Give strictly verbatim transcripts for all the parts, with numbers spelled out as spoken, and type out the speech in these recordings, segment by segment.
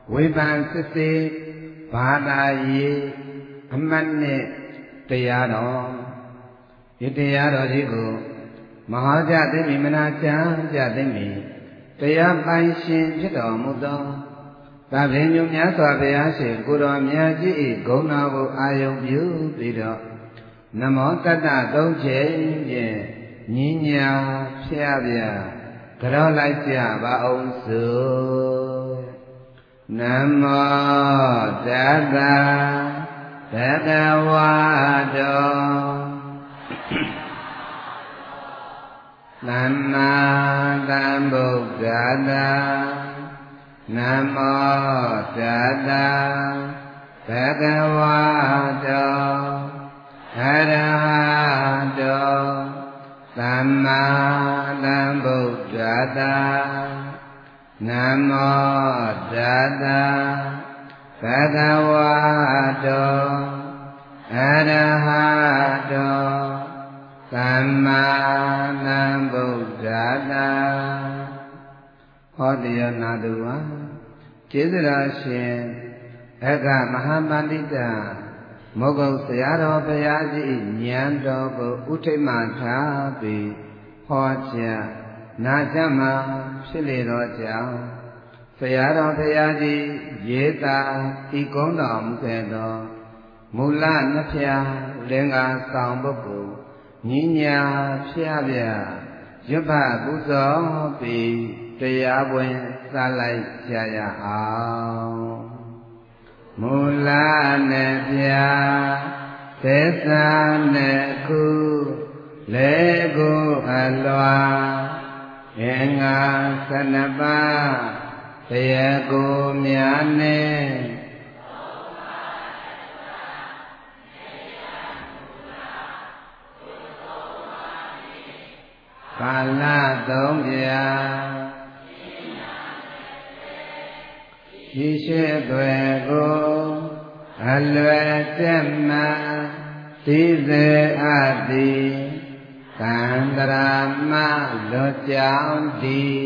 ဝိပန်စစ်စေဘာသာရေးအမှတ်နဲ့တရားတော်ဒီတရားတော်ကြီးကိုမဟာကြသိမိမနာကြကြသိမိတရားပိုင်ရှင်ဖြစ်တော်မူသောသဗ္ဗညုမြတ်စွာဘုရားရှင်ကိုတော်မြတ်ကြီး၏ဂုဏ်တော်ကိုအာယုံပြုပြီးတော့နမောတတ္တသုံးချိန်ဖြင့်ညီညာဖျားပြကြောလိုက်ကြပါအောင်စို့နမောတတ္တဘဂဝါတောသမ္မာသမ္ဗုဒ္ဓတ္တနမောတတ္တဘဂဝါတောအရဟတောသမ္မာသမ္ဗုဒ္ဓတ္တနမောတတ္တဘဂဝါတောအရဟတောသမ္မာသမ္ဗုဒ္ဓတ္တဟောတရားနာသူဟာကျေးဇူးတော်ရှင်အကမဟာပန္တိတမောဂုတ်ဆရာတော်ဘုရားကြီးဉာဏ်တော်ကိုဥထိတ်မှထားပြီးဟောကြားနာကြမှာဖြစ်လေတော့ကြောင့်ဆရာတော်ဘုရားကြီးရေးတာဤကုန်းတော်မူခဲ့သောမူလနှစ်ဖြာလင်္ကာဆောင်ပုဂ္ဂိုလ်ညီညာဖျားပြရွတ်ဖပူဇော်ပြီးတရားပွင့်စလိုက်ကြရအောင်မူလနဲ့ပြသစ္စာနဲ့ခုလေကိုအလွာအင်္ဂါသနပါတရားကိုများနဲ့ကာလသုံးပြာဒီရှိသွေကိုအလွယ်တက်မှသိစေအပ်သည်ကန္တရာမလွတ်ကြောင်းသည်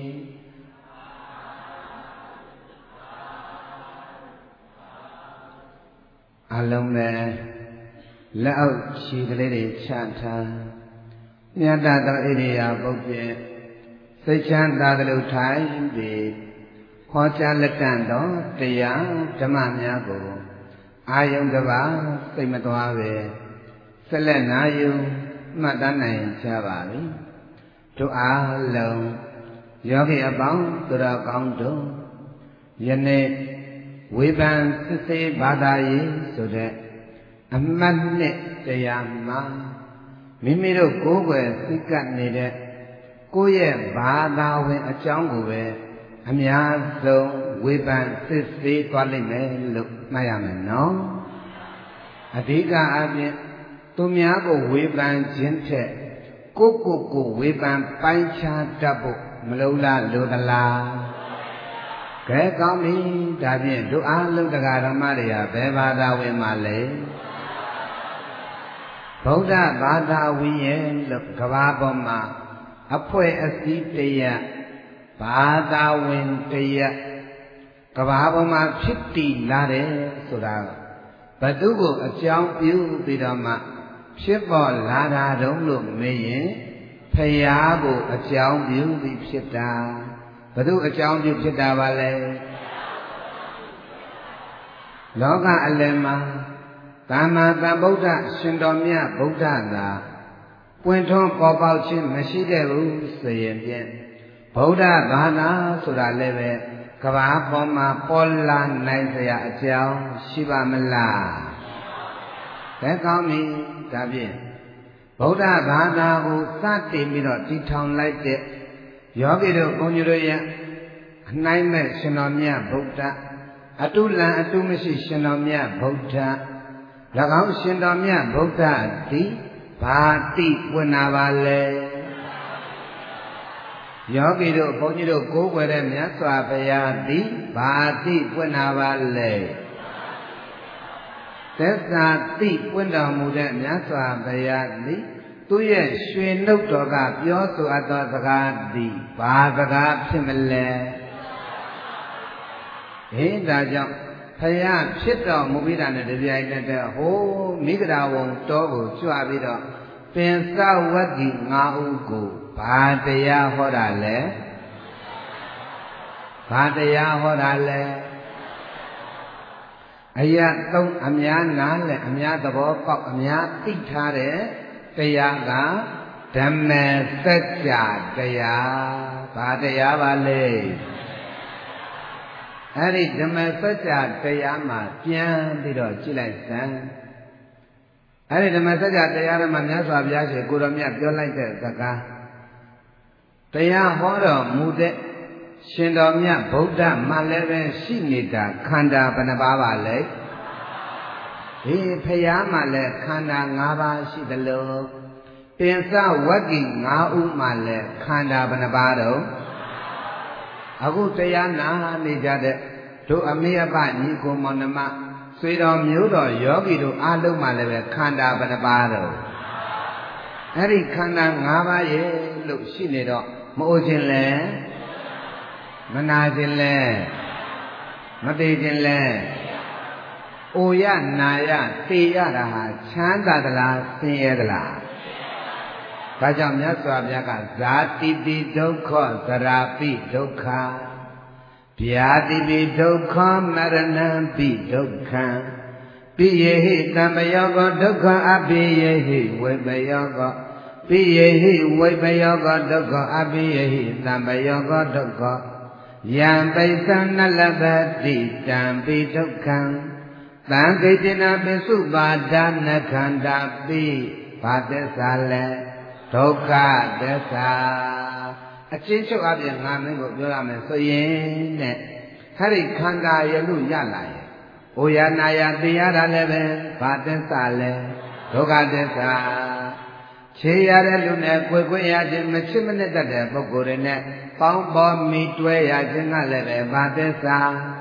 အလုံးမဲ့လက်အောက်ခြေကလေးတွေချထားမြတ်သောဣရိယာပုတ်ဖြင့်စိတ်ချမ်းသာသလိုထိုင်ပြီးဟောကြားလက်တန်တော်တရားဓမ္မများကိုအာယုံတပါစိတ်မသွားပဲဆက်လက်နာယူမှတ်တမ်းနိုင်ကြပါပြီတို့အားလုံးယောဂီအပေါင်းသူတော်ကောင်းတို့ယနေ့ဝိပန်စစ်စေးဘာသာရေးဆိုတဲ့အမှတ်နှစ်တရားမှာမိမိတို့ကိုယ်ွယ်သိကပ်နေတဲ့ကိုယ့်ရဲ့ဘာသာဝင်အကြောင်းကိုပဲအများဆုံးဝေဖန်စစ်ဆေးသွားလိမ့်မယ်လို့မှတ်ရမယ်နော်အဓိကအပြင်သူများကိုဝေဖန်ခြင်းထက်ကိုယ့်ကိုယ်ကိုဝေဖန်ပိုင်းခြားတတ်ဖို့မလုံးလားလိုသလားကဲကောင်းပြီဒါဖြင့်တို့အားလုံးတရားဓမ္မတွေဟာဘယ်ဘာသာဝင်မှလဲဗုဒ္ဓဘာသာဝင်ရဲ့လို့ကဘာပေါ်မှာအဖွဲ့အစည်းတရဘာသာဝင်တရကဘာပေါ်မှာဖြစ်တည်လာတယ်ဆိုတာဘသူကိုအကြောင်းပြုပြီးတော့မှဖြစ်ပေါ်လာတာတုံးလို့မေးရင်ဖရာကိုအကြောင်းပြုပြီးဖြစ်တာဘသူအကြောင်းပြုဖြစ်တာပါလဲလောကအလယ်မှာသမ္မာသမ္ဗုဒ္ဓရှင်တော်မြတ်ဗုဒ္ဓသာပွင့်ထွန်းပေါ်ပေါက်ခြင်းမရှိခဲ့ဘူးဆိုရင်ဖြင့်ဗုဒ္ဓဘာသာဆိုတာလည်းပဲကဘာပေါ်မှာပေါ်လာနိုင်စရာအကြောင်းရှိပါမလားဒါကောင်းပြီဒါဖြင့်ဗုဒ္ဓဘာသာကိုစတင်ပြီးတော့တည်ထောင်လိုက်တဲ့ယောဂီတို့ဘုန်းကြီးတို့ရဲ့အနိုင်မဲ့ရှင်တော်မြတ်ဗုဒ္ဓအတုလံအတုမရှိရှင်တော်မြတ်ဗုဒ္ဓ၎င်းရှင်တော်မြတ်ဗုဒ္ဓသည်ဘာတိပွင့်နာပါလဲယောဂီတို့ဘုန်းကြီးတို့ကိုးကွယ်တဲ့မြတ်စွာဘုရားသည်ဘာတိပွင့်နာပါလဲသစ္စာတိပွင့်တော်မူတဲ့မြတ်စွာဘုရားသည်သူရဲ့ရွှေနှုတ်တော်ကပြောဆိုအပ်သောစကားသည်ဘာစကားဖြစ်မလဲကဟေးဒါကြောင့်ဖယားဖြစ်တော်မူပြီးတာနဲ့တပြိုင်တည်းဟိုးမိဂရာဝံတော်ကိုကြွပြီးတော့ပင်စဝဂ္ဂိငါးဦးကိုဘာတရားဟောတာလဲဘာတရားဟောတာလဲအရာသုံးအများနားလဲအများသဘောပေါက်အများသိထားတဲ့တရားကဓမ္မစကြာတရားဘာတရားပါလဲအဲ့ဒီဓမ္မစကြာတရားမှာပြန်ပြီးတော့ကြည့်လိုက်စမ်းအဲ့ဒီဓမ္မစကြာတရားထဲမှာမြတ်စွာဘုရားရှင်ကိုရောမြတ်ပြောလိုက်တဲ့စကားတရားဟောတော်မူတဲ့ရှင်တော်မြတ်ဗုဒ္ဓမှလည်းပဲရှိနေတာခန္ဓာဘယ်နှပါးပါလဲဒီဖယားမှလည်းခန္ဓာ၅ပါးရှိသလိုပင်စဝဂ္ဂိ၅ဦးမှလည်းခန္ဓာဘယ်နှပါးတော့အခုတရားနာနေကြတဲ့တို့အမေအပညီကိုမောင်နှမဆွေတော်မျိုးတော်ယောဂီတို့အားလုံးမှလည်းပဲခန္ဓာဘယ်နှပါးတော့အဲ့ဒီခန္ဓာ၅ပါးရဲ့လို့ရှိနေတော့မအိုခြင်းလဲမနာခြင်းလဲမသိခြင်းလဲအိုရနာရသိရတာဟာချမ်းသာသလားဆင်းရဲသလားဒါကြောင့်မြတ်စွာဘုရားကဇာတိပိဒုက္ခသရာပိဒုက္ခဗျာတိပိဒုက္ခမရဏံပိဒုက္ခံပိယေဟိတံပယောကောဒုက္ခအပိယေဟိဝိပယောကောပိယေဟိဝိပယောကောဒုက္ခအပိယေဟိတံပယောကောဒုက္ခယံပိသနလဘတိတံပိဒုက္ခံသံဂိတနာပိစုပါဒနာခန္ဓာပိဘာသစ္စာလဲဒုက္ခသစ္စာအချင်းချုပ်အပြင်ငါမင်းကိုပြောရမယ်ဆိုရင်တဲ့ဟဲ့ဒီခန္ဓာရလို့ရလာရဲ့။အိုရနာယသိရတာလည်းပဲဘာသစ္စာလဲဒုက္ခသစ္စာခြေရတဲ့လူနဲ့ကိုယ်ကိုယ်ရခြင်းမချစ်မနစ်တတ်တဲ့ပုဂ္ဂိုလ်တွေနဲ့ပေါင်းပေါ်မိတွဲရခြင်းကလည်းပဲဘာသစ္စာ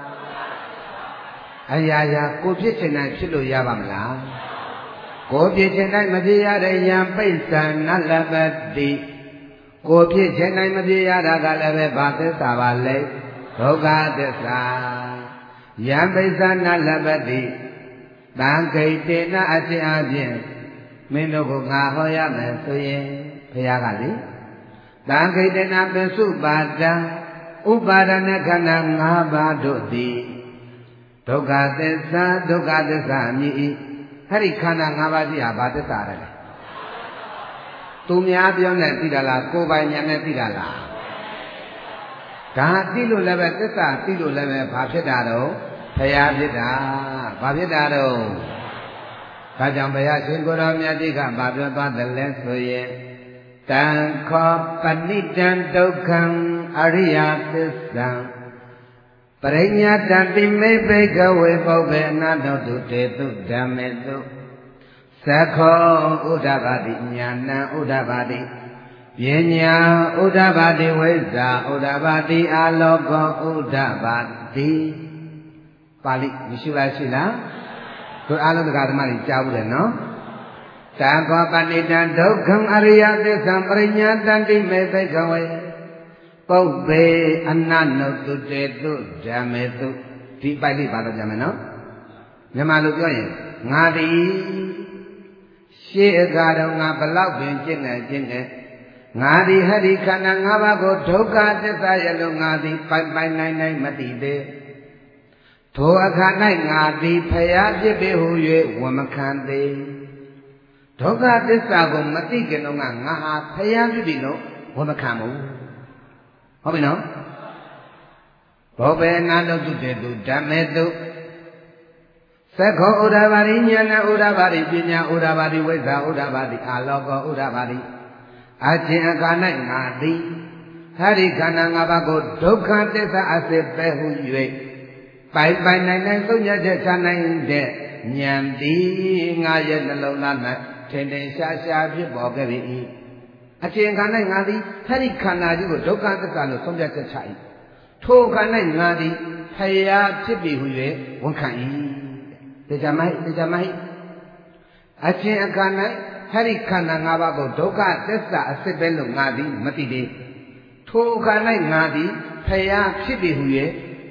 အရာရာကိုဖြစ်ချင်တိုင်းဖြစ်လို့ရပါမလားကိုဖြစ်ချင်တိုင်းမဖြစ်ရတဲ့ယံပိဿာနလပတိကိုဖြစ်ချင်တိုင်းမဖြစ်ရတာကလည်းပဲဘာသစ္စာပါလဲဒုက္ခသစ္စာယံပိဿာနလပတိတံခိတေနအခြင်းအပြင်မင်းတို့ကငါဟောရမယ်ဆိုရင်ဘုရားကလေတံခိတေနပစ္စုပါဒံဥပါဒနာခန္ဓာ၅ပါးတို့သည်ဒုက္ခသစ္စာဒုက္ခသစ္စာမြည်၏အဲ့ဒီခန္ဓာ၅ပါးရှိဟာဘာသစ္စာလဲသူများပြောနေသိတာလားကိုယ်ပိုင်ဉာဏ်နဲ့သိတာလားဒါသိလို့လည်းပဲသစ္စာသိလို့လည်းပဲဘာဖြစ်တာတော့ဘုရားဖြစ်တာဘာဖြစ်တာတော့ဒါကြောင့်ဘုရားရှင်ကိုယ်တော်မြတ်ကြီးကဘာပြောသွားတယ်လဲဆိုရင်တံခောပဏိတံဒုက္ခံအရိယသစ္စာပရိညာတတိမေဘိကဝေပုဗ္ဗေအနာတောတုတေတုဓမ္မေတုသခောဥဒ္ဓဘာတိညာဏံဥဒ္ဓဘာတိပညာဥဒ္ဓဘာတိဝိဇ္ဇာဥဒ္ဓဘာတိအာလောကောဥဒ္ဓဘာတိပါဠိမရှိလားရှိလားတို့အားလုံးတရားဓမ္မတွေကြားဘူးတယ်နော်တံခောပဏိတံဒုက္ခံအရိယသစ္စာပရိညာတတိမေဘိကဝေပုဗ္ဗေအနနုတုတေတုဓမ္မေတုဒီပိုက်လေးပါတော့ကြမယ်နော်မြန်မာလိုပြောရင်ငါသည်ရှေးအခါတုန်းကဘလောက်ပင်ကျင့်နေကျင့်နေငါသည်ဟရိခန္ဓာ၅ပါးကိုဒုက္ခသစ္စာရလို့ငါသည်ပိုင်ပိုင်နိုင်နိုင်မသိသေးထိုအခါ၌ငါသည်ဖျားဖြစ်ပေဟု၍ဝန်မခံသေးဒုက္ခသစ္စာကိုမသိကြတော့ငါဟာဖျားဖြစ်ပြီလို့ဝန်မခံဘူးဟုတ်ပြီနော်ဘောဘေနာတုတုတေတုဓမ္မေတုသက္ခောဥဒ္ဓဘာတိဉာဏဥဒ္ဓဘာတိပညာဥဒ္ဓဘာတိဝိဇ္ဇာဥဒ္ဓဘာတိအာလောကောဥဒ္ဓဘာတိအချင်းအခါ၌ငါသည်ဟာဒီခန္ဓာ၅ပါးကိုဒုက္ခသစ္စာအစစ်ပဲဟု၍ပိုင်ပိုင်နိုင်နိုင်သုံးရတဲ့ခြားနိုင်တဲ့ဉာဏ်သည်ငါရဲ့နှလုံးသား၌ထင်ထင်ရှားရှားဖြစ်ပေါ်ခဲ့ပြီအချင်းခါ၌ငါသည်ဟာဒီခန္ဓာကြီးကိုဒုက္ခသစ္စာလို့သုံးပြချက်ချ၏ထိုခါ၌ငါသည်ဖယားဖြစ်ပြီဟု၍ဝန်ခံ၏တရားမိုက်တရားမိုက်အချင်းအခါ၌ဟာဒီခန္ဓာ၅ပါးကိုဒုက္ခသစ္စာအစစ်ပဲလို့ငါသည်မသိသေးထိုခါ၌ငါသည်ဖယားဖြစ်ပြီဟု၍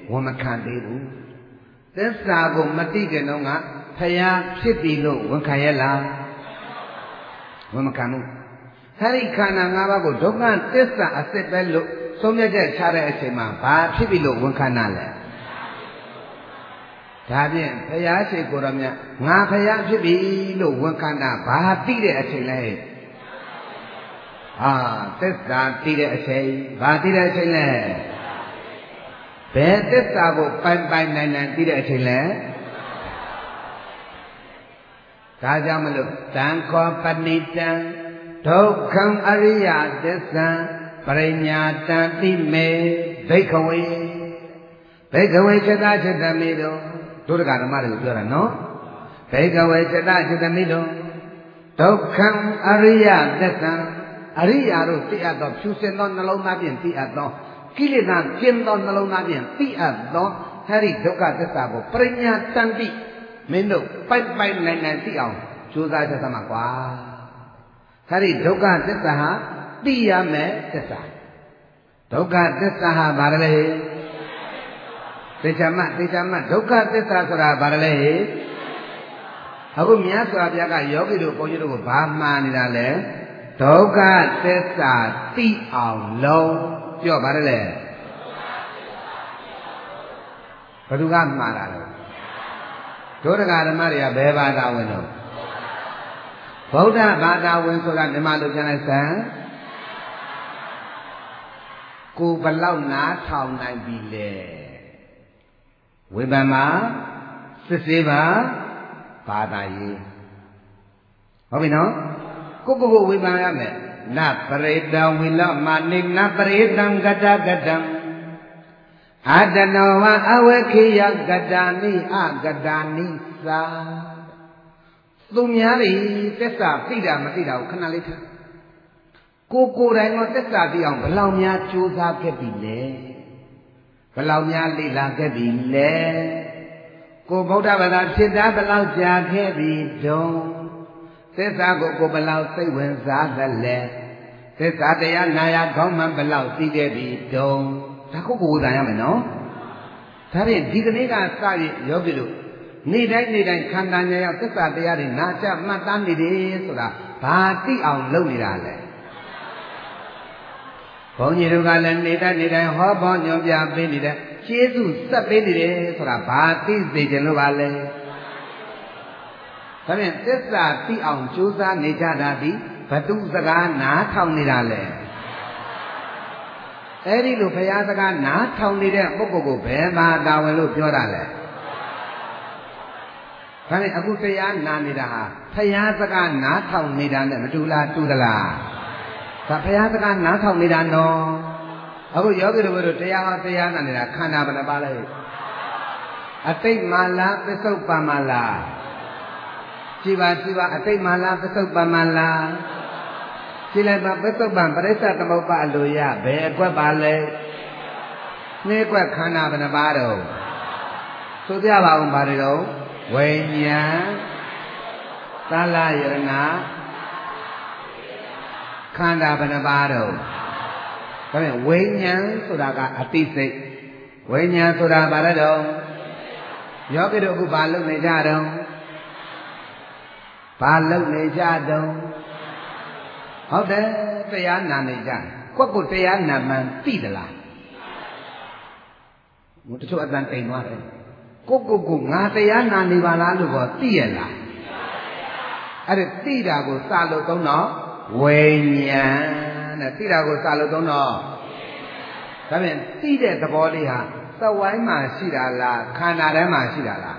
ဝန်မခံသေးဘူးသစ္စာကိုမသိကြတော့ကဖယားဖြစ်ပြီလို့ဝန်ခံရလားဝန်မခံဘူးအဲဒီခန္ဓာ၅ပါးကိုဒုက္ခသစ္စာအစစ်ပဲလို့ဆုံးဖြတ်ချက်ချတဲ့အချိန်မှာဘာဖြစ်ပြီလို့ဝန်ခံတာလဲဒါဖြင့်ဖယားရှိကိုယ်တော်မြတ်ငါဖယားဖြစ်ပြီလို့ဝန်ခံတာဘာသိတဲ့အချိန်လဲအာသစ္စာသိတဲ့အချိန်ဘာသိတဲ့အချိန်လဲဘယ်သစ္စာကိုပိုင်ပိုင်နိုင်နိုင်သိတဲ့အချိန်လဲဒါကြောင့်မလို့တံခောပဏိတံဒုက္ခံအရိယသစ္စာပရိညာတံတိမေဘိက္ခဝေဘိက္ခဝေจิตจิตမိတို့ဒုဒကဓမ္မတွေကိုပြောတာနော်ဘိက္ခဝေจิตจิตမိတို့ဒုက္ခံအရိယသစ္စာအရိယာတို့သိအပ်သောဖြူစင်သောနှလုံးသားဖြင့်သိအပ်သောကိလေသာကျင်းသောနှလုံးသားဖြင့်သိအပ်သောအဲဒီဒုက္ခသစ္စာကိုပရိညာတံတိမင်းတို့ပိုက်ပိုက်နိုင်နိုင်သိအောင်ကြိုးစားချက်သမှာကွာအဲဒီဒုက္ခသစ္စာဟာသိရမယ်သစ္စာဒုက္ခသစ္စာဟာဘာလဲသေချာမသေချာမဒုက္ခသစ္စာဆိုတာဘာလဲအခုမြတ်စွာဘုရားကယောဂီတို့ဘုန်းကြီးတို့ကိုဘာမှားနေတာလဲဒုက္ခသစ္စာသိအောင်လုံးပြောပါရလေဘယ်သူကမှားတာလဲဒုဒကာဓမ္မတွေကဘယ်ဘာသာဝင်တော့ဗုဒ္ဓဘာသာဝင်ဆိုတာမြန်မာလိုပြန်လိုက်စမ်းကိုဘလောက်နားထောင်နိုင်ပြီလေဝိပန်မှာစစ်စေးပါဘာသာရေးဟုတ်ပြီနော်ကိုကိုကိုဝိပန်ရမယ်နပရိတံဝိလမနိနပရိတံကတကတံအာတနောဝအဝခေယကတာနိအကတာနိသာသူများတွေသစ္စာသိတာမသိတာကိုခဏလေးထားကိုကိုယ်တိုင်ကသစ္စာသိအောင်ဘယ်လောက်များကြိုးစားခဲ့ပြီလဲဘယ်လောက်များလေ့လာခဲ့ပြီလဲကိုဗုဒ္ဓဘာသာဖြစ်တာဘယ်လောက်ကြာခဲ့ပြီတုံးသစ္စာကိုကိုဘယ်လောက်စိတ်ဝင်စားသလဲသစ္စာတရားနာရခေါင်းမှဘယ်လောက်သိခဲ့ပြီတုံးဒါကိုကိုဝေဖန်ရမယ်နော်ဒါဖြင့်ဒီကနေ့ကစရယောဂီတို့နေ့တိုင်းနေ့တိုင်းခန္ဓာညာရောက်သစ္စာတရားတွေနာကြမှတ်သားနေတယ်ဆိုတာဘာသိအောင်လုပ်နေတာလဲဘုန်းကြီးတို့ကလည်းနေ့တိုင်းနေ့တိုင်းဟောပေါ်ညွှန်ပြပေးနေတယ်ကျေးဇူးဆက်ပေးနေတယ်ဆိုတာဘာသိစေချင်လို့ပါလဲဒါဖြင့်သစ္စာသိအောင်ကြိုးစားနေကြတာဒီဘသူစကားနားထောင်နေတာလဲအဲ့ဒီလိုဘုရားစကားနားထောင်နေတဲ့ပုဂ္ဂိုလ်ကိုဘယ်မှာတာဝန်လို့ပြောတာလဲဒါနဲ့အခုတရားနာနေတာဟာဘုရားစကားနားထောင်နေတာနဲ့မတူလားတူသလားဒါဘုရားစကားနားထောင်နေတာနော်အခုယောဂီတို့တို့တရားဟောတရားနာနေတာခန္ဓာဘယ်နှပါလဲအတိတ်မာလားပစ္စုပ္ပန်မာလားကြည်ပါကြည်ပါအတိတ်မာလားပစ္စုပ္ပန်မာလားကြည်လိုက်ပါပစ္စုပ္ပန်ပရိစ္ဆသမုပ္ပါအလိုရဘယ်အကွက်ပါလဲနှင်းကွက်ခန္ဓာဘယ်နှပါတော့ဆိုပြပါဦးပါတွေတော့ဝိညာဉ်သလယရဏခန္ဓာဘယ်နှပါတော့ဒါဖြင့်ဝိညာဉ်ဆိုတာကအတိစိတ်ဝိညာဉ်ဆိုတာဘာလဲတော့ယောဂီတို့အခုဘာလုပ်နေကြတော့ဘာလုပ်နေကြတော့ဟုတ်တယ်တရားနာနေကြကွက်ကိုတရားနာမှန်သိသလားဘုတချို့အတန်တိမ်သွားတယ်ကိုကိုကိုငါတရားနာနေပါလားလို့တော့သိရလားအဲ့ဒါသိတာကိုစလို့သုံးတော့ဝိညာဉ်တဲ့သိတာကိုစလို့သုံးတော့ဒါဖြင့်သိတဲ့သဘောလေးဟာသဝိုင်းမှာရှိတာလားခန္ဓာထဲမှာရှိတာလား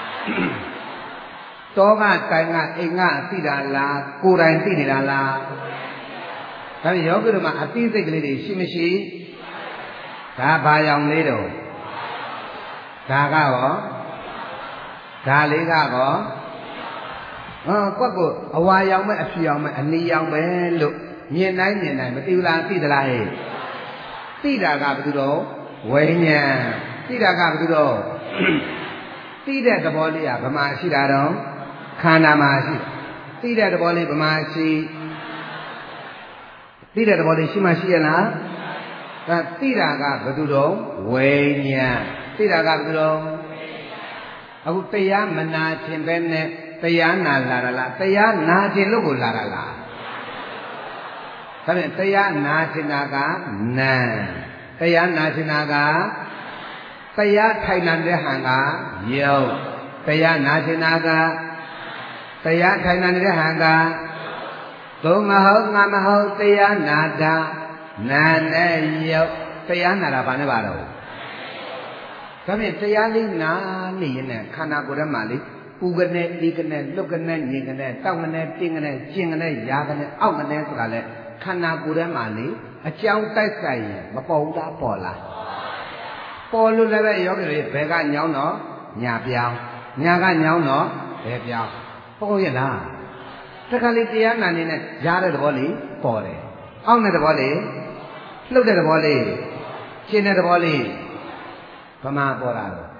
တောကတိုင်ကအိမ်ကသိတာလားကိုယ်တိုင်သိနေတာလားဒါဖြင့်ယောဂီတို့မှာအသိစိတ်ကလေးတွေရှိမရှိဒါဘာရောင်လေးတော့ဒါကရောဒါလေးကရောဟောကွက်ကိုအဝါရောင်မဲ့အဖြူရောင်မဲ့အနီရောင်ပဲလို့မြင်တိုင်းမြင်တိုင်းမသိဘူးလားသိသလားဟဲ့သိတာကဘယ်သူတော့ဝိညာဉ်သိတာကဘယ်သူတော့သိတဲ့သဘောလေးကဗမာရှိတာတော့ခန္ဓာမှာရှိသိတဲ့သဘောလေးဗမာရှိသိတဲ့သဘောလေးရှိမှရှိရလားဒါသိတာကဘယ်သူတော့ဝိညာဉ်သိတာကဘယ်လိုအခုတရားမနာခြင်းပဲနဲ့တရားနာလာတာလားတရားနာခြင်းလို့ကိုလာတာလားဒါဖြင့်တရားနာခြင်းနာကနာတရားနာခြင်းနာကတရားထိုင်နေတဲ့ဟန်ကယုတ်တရားနာခြင်းနာကတရားထိုင်နေတဲ့ဟန်ကသုံးမဟုတ်ငါမဟုတ်တရားနာတာနာနဲ့ယုတ်တရားနာတာဘာနဲ့ပါတော့ဒါဖြင့်တရားလေးနာနေရင်ခန္ဓာကိုယ်ထဲမှာလေပူကနေဒီကနေလွတ်ကနေညင်ကနေတောက်ကနေတင်းကနေကျင်ကနေရာကနေအောက်ကနေဆိုတာလေခန္ဓာကိုယ်ထဲမှာလေအကြောင်းတိုက်ဆိုင်ရင်မပေါ်ဘူးလားပေါ်လားပေါ်လို့လည်းပဲယောဂီတွေဘယ်ကညောင်းတော့ညာပြောင်းညာကညောင်းတော့ဘယ်ပြောင်းပေါ်ရဲ့လားတခါလေတရားနာနေနဲ့ရားတဲ့သဘောလေးပေါ်တယ်အောက်တဲ့သဘောလေးလှုပ်တဲ့သဘောလေးရှင်းတဲ့သဘောလေးဗမာပေါ်လာတော့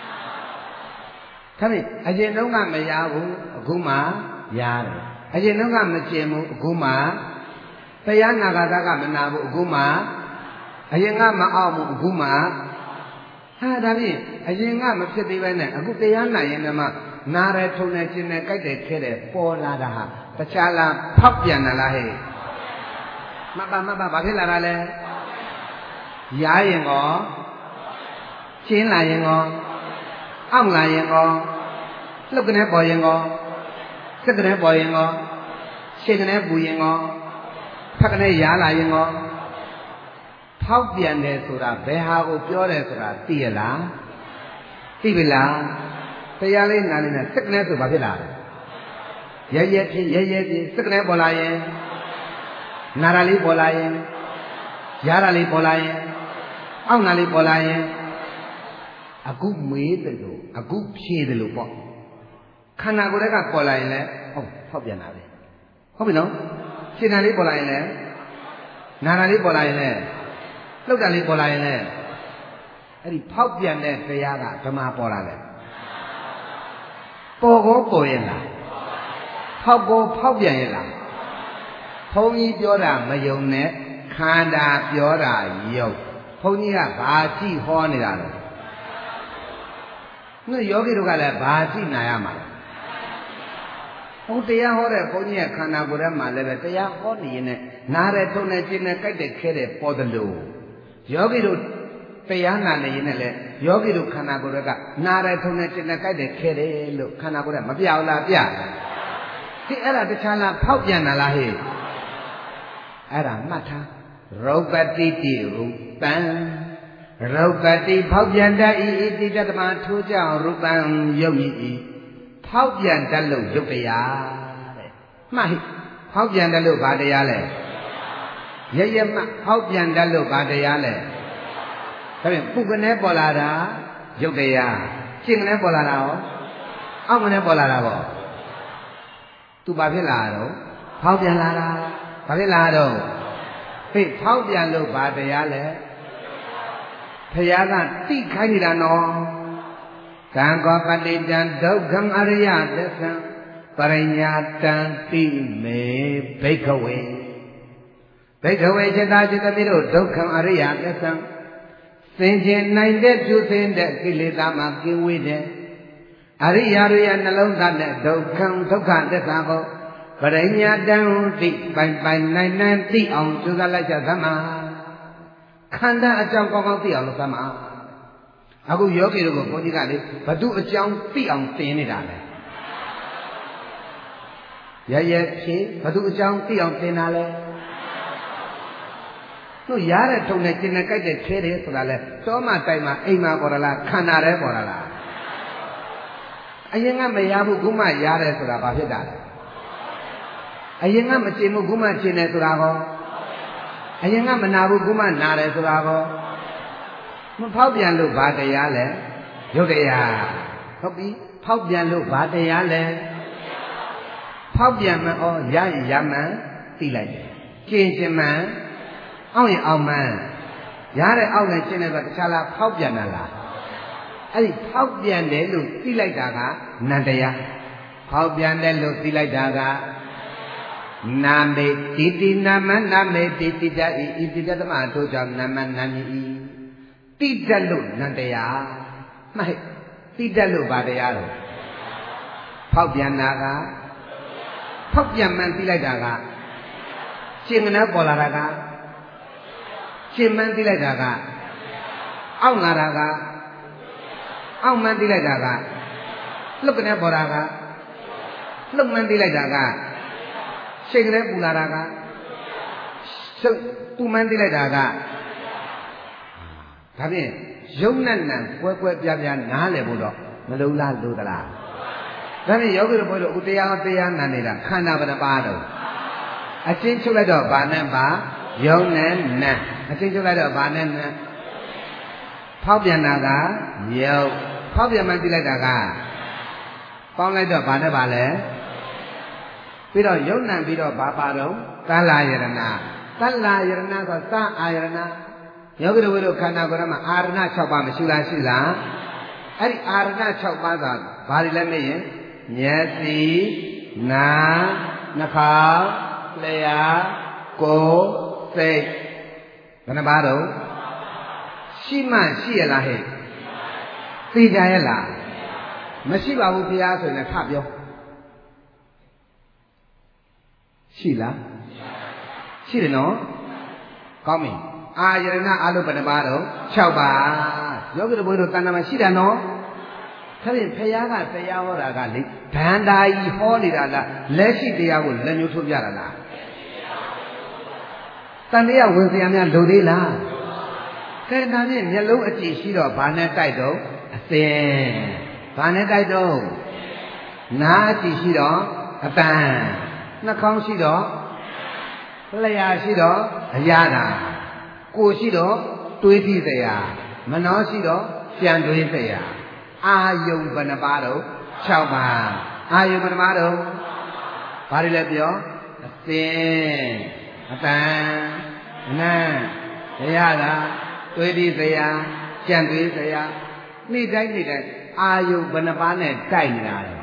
ဒါဖြင့်အရင်တုန်းကမရဘူးအခုမှရတယ်အရင်တုန်းကမကျင်ဘူးအခုမှတရားနာဂတာကမနာဘူးအခုမှအရင်ကမအောင်ဘူးအခုမှဟာဒါဖြင့်အရင်ကမဖြစ်သေးပဲနဲ့အခုတရားနာရင်လည်းနားရဲထုံနေခြင်းနဲ့ကြိုက်တယ်ခဲတယ်ပေါ်လာတာဟာတခြားလားဖောက်ပြန်လာလားဟဲ့မပါမပါဘာဖြစ်လာတာလဲရားရင်ကောရှင်းလာရင်ကောအောက်လာရင်ကောလှုပ်ကနေပေါ်ရင်ကောစက်ကနေပေါ်ရင်ကောရှင်းကနေပူရင်ကောဖက်ကနေရားလာရင်ကောဖောက်ပြန်တယ်ဆိုတာဘယ်ဟာကိုပြောတယ်ဆိုတာသိရလားသိပြီလားတရားလေးနားလေးနဲ့စက်ကနေဆိုဘာဖြစ်လာလဲရဲရဲဖြစ်ရဲရဲဖြစ်စက်ကနေပေါ်လာရင်နာတာလေးပေါ်လာရင်ရားတာလေးပေါ်လာရင်အောက်နာလေးပေါ်လာရင်အခုမေးတယ်လို့အခုဖြေတယ်လို့ပေါ့ခန္ဓာကိုယ်ကပေါ်လာရင်လည်းဟုတ်ဖောက်ပြန်တာပဲဟုတ်ပြီနော်ရှင်းတာလေးပေါ်လာရင်လည်းနာတာလေးပေါ်လာရင်လည်းလှုပ်တာလေးပေါ်လာရင်လည်းအဲ့ဒီဖောက်ပြန်တဲ့တရားကဓမ္မပေါ်လာတယ်ပေါ်ကောပေါ်ရင်လားဖောက်ကောဖောက်ပြန်ရင်လားဘုန်းကြီးပြောတာမယုံနဲ့ခန္ဓာပြောတာယုံဘုန်းကြီးကဘာကြည့်ဟောနေတာလဲတို့ယောဂီတို့ကလည်းဘာကြည့်နာရမှာလဲဟုတ်တရားဟောတဲ့ဘုန်းကြီးရဲ့ခန္ဓာကိုယ်ထဲမှာလည်းပဲတရားဟောနေရင်လည်းနားရဲထုံနေခြင်းနဲ့ကြိုက်တဲ့ခဲတဲ့ပေါ်တယ်လို့ယောဂီတို့တရားနာနေရင်လည်းယောဂီတို့ခန္ဓာကိုယ်တွေကနားရဲထုံနေခြင်းနဲ့ကြိုက်တဲ့ခဲတယ်လို့ခန္ဓာကိုယ်ကမပြောက်လားပြဒီအဲ့ဒါတခြားလားဖောက်ပြန်တာလားဟဲ့အဲ့ဒါမှတ်ထားရုပ်ပတိတိရူပံရုပ်ပတိဖောက်ပြန်တတ်ဤဣတိတတမထိုးကြောင့်ရူပံယုတ်ဤဖောက်ပြန်တတ်လို့ယုတ်တရားတဲ့မှတ်ဟိဖောက်ပြန်တတ်လို့ဘာတရားလဲရရမှဖောက်ပြန်တတ်လို့ဘာတရားလဲဒါဖြင့်ပုကနေပေါ်လာတာယုတ်တရားရှင်းကနေပေါ်လာတာရောအောက်ကနေပေါ်လာတာပေါ့သူဘာဖြစ်လာတော့ဖောက်ပြန်လာတာဘာဖြစ်လာတော့ဟိဖောက်ပြန်လို့ဘာတရားလဲဖယားကတိခိုင်းနေတာနော်ကံကောပတိတံဒုက္ခံအရိယသစ္စာပရိညာတံတိမေဘိက္ခဝေဘိက္ခဝေจิตာจิตတိတို့ဒုက္ခံအရိယသစ္စာသင်ခြင်းနိုင်တဲ့ပြုစင်တဲ့ကိလေသာမှကင်းဝေးတဲ့အရိယာတို့ရဲ့နှလုံးသားနဲ့ဒုက္ခံဒုက္ခသစ္စာကိုပရိညာတံတိပိုင်ပိုင်နိုင်နိုင်သိအောင်ကြိုးစားလိုက်ကြသမှာခန္ဓာအကြောင်းကောင်းကောင်းသိအောင်လုပ်သမှာအခုယောဂီတို့ကဘုန်းကြီးကလေဘသူအကြောင်းသိအောင်သင်နေတာလေရရဖြေဘသူအကြောင်းသိအောင်သင်တာလဲသူရတဲ့ထုံနဲ့ကျင်နဲ့ကြိုက်တဲ့ခဲတယ်ဆိုတာလဲတောမတိုင်မှာအိမ်မှာပေါ်လာလားခန္ဓာထဲပေါ်လာလားအရင်ကမရဘူးခုမှရတယ်ဆိုတာဘာဖြစ်တာလဲအရင်ကမကျင်ဘူးခုမှကျင်တယ်ဆိုတာကောအရင်ကမနာဘူးခုမှနာတယ်ဆိုတာကောမဖောက်ပြန်လို့ဘာတရားလဲယုတ်တရားဟုတ်ပြီဖောက်ပြန်လို့ဘာတရားလဲဖောက်ပြန်မှဩရရင်ရမှန်သိလိုက်တယ်ကျင်ကျင်မှန်အောက်ရင်အောက်မှန်ရတဲ့အောက်နဲ့ကျင်တယ်ဆိုတခြားလားဖောက်ပြန်တာလားအဲ့ဒီဖောက်ပြန်တယ်လို့သိလိုက်တာကနန္တရားဖောက်ပြန်တယ်လို့သိလိုက်တာကနာမေတိတိနာမနာမေတိတိတဤဣတိတသမထိုကြောင့်နာမနာမီတိတလို့နန္တရားไม่ติดได้ลูกบาดยาลูกဖောက်ပြန်တာကဖောက်ပြန်မှန်သိလိုက်တာကရှင်မနှပေါ်လာတာကရှင်မှန်သိလိုက်တာကအောက်လာတာကအောက်မှန်သိလိုက်တာကလှုပ်ကနေပေါ်တာကလှုပ်မှန်သိလိုက်တာကရှင်ကနေပူလာတာကရှုပ်ပူမှန်သိလိုက်တာကဒါဖြင့်ယုံနဲ့နံကွဲကွဲပြားပြားနားလည်ဖို့တော့မလုံလားလို့သလားဒါဖြင့်ယောဂီတို့ဘုရားတို့တရားတရားနာနေတာခန္ဓာဘယ်နှပါတော့အချင်းချုပ်လိုက်တော့ဘာနဲ့ပါယုံနဲ့နံအချင်းချုပ်လိုက်တော့ဘာနဲ့နံဖောက်ပြန်တာကယုံဖောက်ပြန်မှသိလိုက်တာကပေါင်းလိုက်တော့ဘာနဲ့ပါလဲပြီးတော့ယုံနံပြီးတော့ဘာပါတော့သလယရဏသလယရဏဆိုသအာယရဏယောဂီတို့ဘုရားတို့ခန္ဓာကိုယ်မှာအာရဏ၆ပါးမရှိလားရှိလားအဲ့ဒီအာရဏ၆ပါးသာဘာတွေလဲမေးရင်မျက်စိနာနှာခေါင်းလျှာကိုယ်စိတ်ဘယ်နှပါတော့ရှိမှရှိရလားဟဲ့သိကြရဲ့လားမရှိပါဘူးဘုရားဆိုရင်ထပြောရှိလားရှိတယ်နော်ကောင်းပြီအာယရဏအလုံးဘယ်နှပါတော့၆ပါးယောဂီတို့ဘုရားတို့တဏ္ဍာမှာရှိတယ်နော်ဒါဖြင့်ဖယားကတရားဟောတာကလေဒန္တာကြီးဟောနေတာလားလက်ရှိတရားကိုလက်ညှိုးထိုးပြတာလားတန်တရားဝင်စရာများလိုသေးလားကဲဒါဖြင့်မျက်လုံးအကြည့်ရှိတော့ဘာနဲ့တိုက်တော့အစင်ဘာနဲ့တိုက်တော့နားအကြည့်ရှိတော့အတန်နှာခေါင်းရှိတော့လျှာရှိတော့အရာတာကိုယ်ရှိတော့တွေးကြည့်စရာမနှောရှိတော့ပြန်တွေးစရာအာယုံဘယ်နှပါတော့၆ပါးအာယုံဘယ်နှပါတော့ဘာတွေလဲပြောအစင်အတန်အနံ့တရားတာတွေးပြီးစရာကြံတွေးစရာနေ့တိုင်းနေ့တိုင်းအာယုံဘယ်နှပါးနဲ့တိုက်နေတာလဲ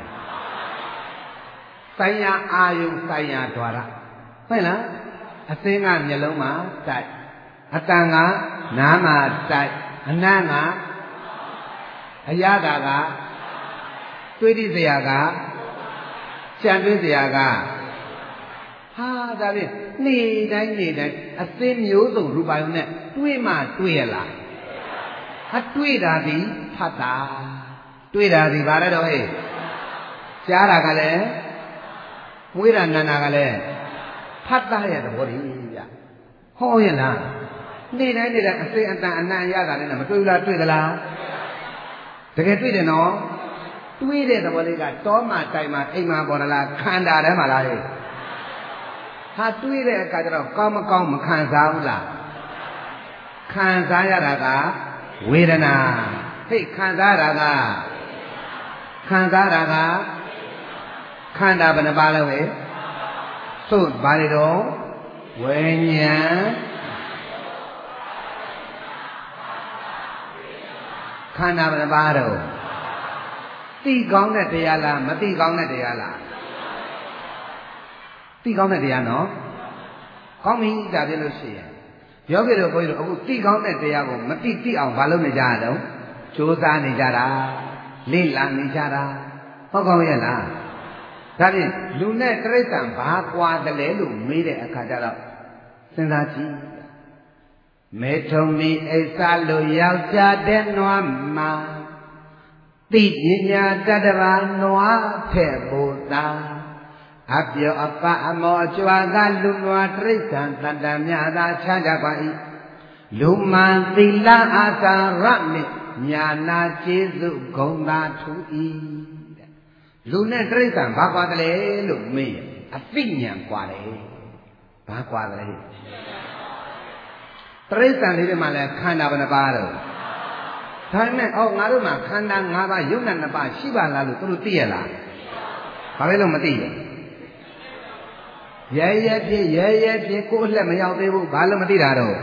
ဆိုင်ရာအာယုံဆိုင်ရာဓာရဟုတ်လားအစင်းကမျက်လုံးမှာတိုက်အတန်ကနားမှာတိုက်အနံ့ကအရသာကတွေးတိစရာကကြံတွေးစရာကဟာဒါဖြင့်နေ့တိုင်းနေ့တိုင်းအသင်းမျိုးစုံရူပါယုံနဲ့တွေးမှတွေးရလားအတွေးတာဒီဖတ်တာတွေးတာဒီဘာလဲတော့ဟဲ့ကြားတာကလည်းမွေးတာနန္နာကလည်းဖတ်တာရဲ့သဘောတည်းဗျဟောရဲ့လားနေ့တိုင်းနေ့တိုင်းအစိအတန်အနံ့ရတာနဲ့မတွေးဘူးလားတွေးသလားတကယ်တွေ့တယ်နော်တွေးတဲ့သဘောလေးကတောမှတိုင်မှအိမ်မှာပေါ်လာခန္ဓာထဲမှာလားဟဲ့ဟာတွေးတဲ့အခါကျတော့ကောင်းမကောင်းမခံစားဘူးလားခံစားရတာကဝေဒနာဟဲ့ခံစားရတာကခံစားရတာကခန္ဓာဘယ်နှပါလဲဟဲ့သို့ဘာတွေတော့ဝိညာဉ်ခန္ဓာဘယ်နှပါတော့သိကောင်းတဲ့တရားလားမသိကောင်းတဲ့တရားလားသိကောင်းတဲ့တရားနော်ကောင်းပြီဒါပြလို့ရှိရင်ယောဂီတို့ဘုန်းကြီးတို့အခုသိကောင်းတဲ့တရားကိုမသိသိအောင်မလုပ်နေကြရတော့ကြိုးစားနေကြတာလေ့လာနေကြတာဟုတ်ကောင်းရဲ့လားဒါဖြင့်လူနဲ့တိရစ္ဆာန်ဘာကွာတယ်လဲလို့မေးတဲ့အခါကျတော့စဉ်းစားကြည့်မေထုံမီအိဆာလို့ယောက်ျားတဲ့နွားမှာသိပညာတတ္တဘာနွားဖဲ့ဖို့သာအပြောအပအမောအကြွားကလူနွားတိရစ္ဆာန်တတ္တမြတ်သာချမ်းကြပါ၏လူမှန်သီလအာသာရမေညာနာကျေစုဂုံသာထူ၏လူနဲ့တိရစ္ဆာန်ဘာကွာတယ်လဲလို့မေးအသိဉာဏ်ကွာတယ်ဘာကွာတယ်တိရစ္ဆာန်လေးတွေမှာလည်းခန္ဓာဘယ်နှပါတော့ဒါနဲ့အော်ငါတို့မှာခန္ဓာ၅ပါးယုံနာနှစ်ပါးရှိပါလားလို့သူတို့သိရလားဘာလဲလို့မသိဘူးရဲရဲဖြစ်ရဲရဲဖြစ်ကိုယ်အလှက်မရောက်သေးဘူးဘာလို့မသိတာတော့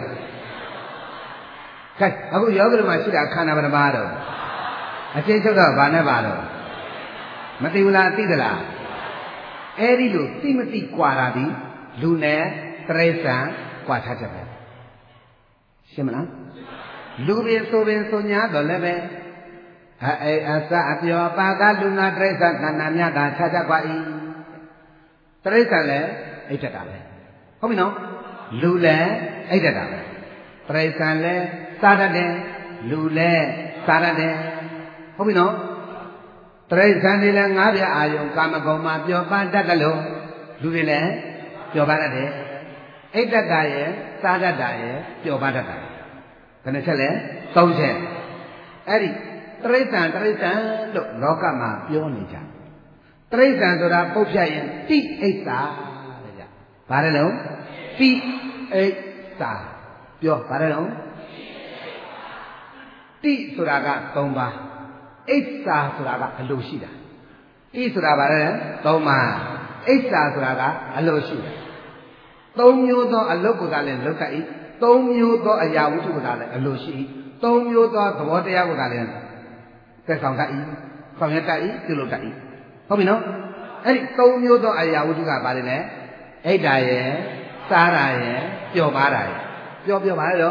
ကဲအခုယောဂီတို့မှာရှိတာခန္ဓာဘယ်နှပါတော့အချင်းချုပ်တော့ဘာနဲ့ပါတော့မသိဘူးလားသိသလားအဲ့ဒီလိုသိမသိကွာတာဒီလူနဲ့တိရစ္ဆာန်ကွာထားချက်ပဲရှင်းမလားလူပင်ဆိုပင်ဆိုညာတော့လည်းပဲအဲအစအပြောပါကလူနာတိရစ္ဆာန်ခန္ဓာများကခြားခြားกว่าဤတိရစ္ဆာန်လည်းအိတ်တက်တာပဲဟုတ်ပြီနော်လူလည်းအိတ်တက်တာပဲတိရစ္ဆာန်လည်းစားတတ်တယ်လူလည်းစားတတ်တယ်ဟုတ်ပြီနော်တိရစ္ဆာန်တွေလည်းငါးပြအာယုံကာမဂုဏ်မှာပျော်ပါတတ်တယ်လို့လူတွေလည်းပျော်ပါတတ်တယ်အိတ်တက်တာရဲ့စားတတ်တာရဲ့ပျော်ပါတတ်တာဘယ်နှချက်လဲသုံးချက်အဲ့ဒီတိရစ္ဆာန်တိရစ္ဆာန်လို့လောကမှာပြောနေကြတိရစ္ဆာန်ဆိုတာပုတ်ဖြတ်ရင်တိအိစ္ဆာတဲ့ကြဘာလဲလို့တိအိစ္ဆာပြောဘာလဲလို့တိဆိုတာကသုံးပါးအိစ္ဆာဆိုတာကအလိုရှိတာတိဆိုတာဘာလဲသုံးပါးအိစ္ဆာဆိုတာကအလိုရှိတာသုံးမျိုးသောအလုတ်ကိုသာလည်းလုတ်တတ်၏သုံးမျိုးသောအရာဝတ္ထုကိုသာလည်းအလိုရှိ၏သုံးမျိုးသောသဘောတရားကိုသာလည်းသက်ဆောင်တတ်၏ဆောင်ရွက်တတ်၏ပြုလုပ်တတ်၏ဟုတ်ပြီနော်အဲ့ဒီသုံးမျိုးသောအရာဝတ္ထုကဘာလဲလဲအိတ်တာရဲ့စားတာရဲ့ပျော်ပါတာရဲ့ပျော်ပျော်ပါလေတော့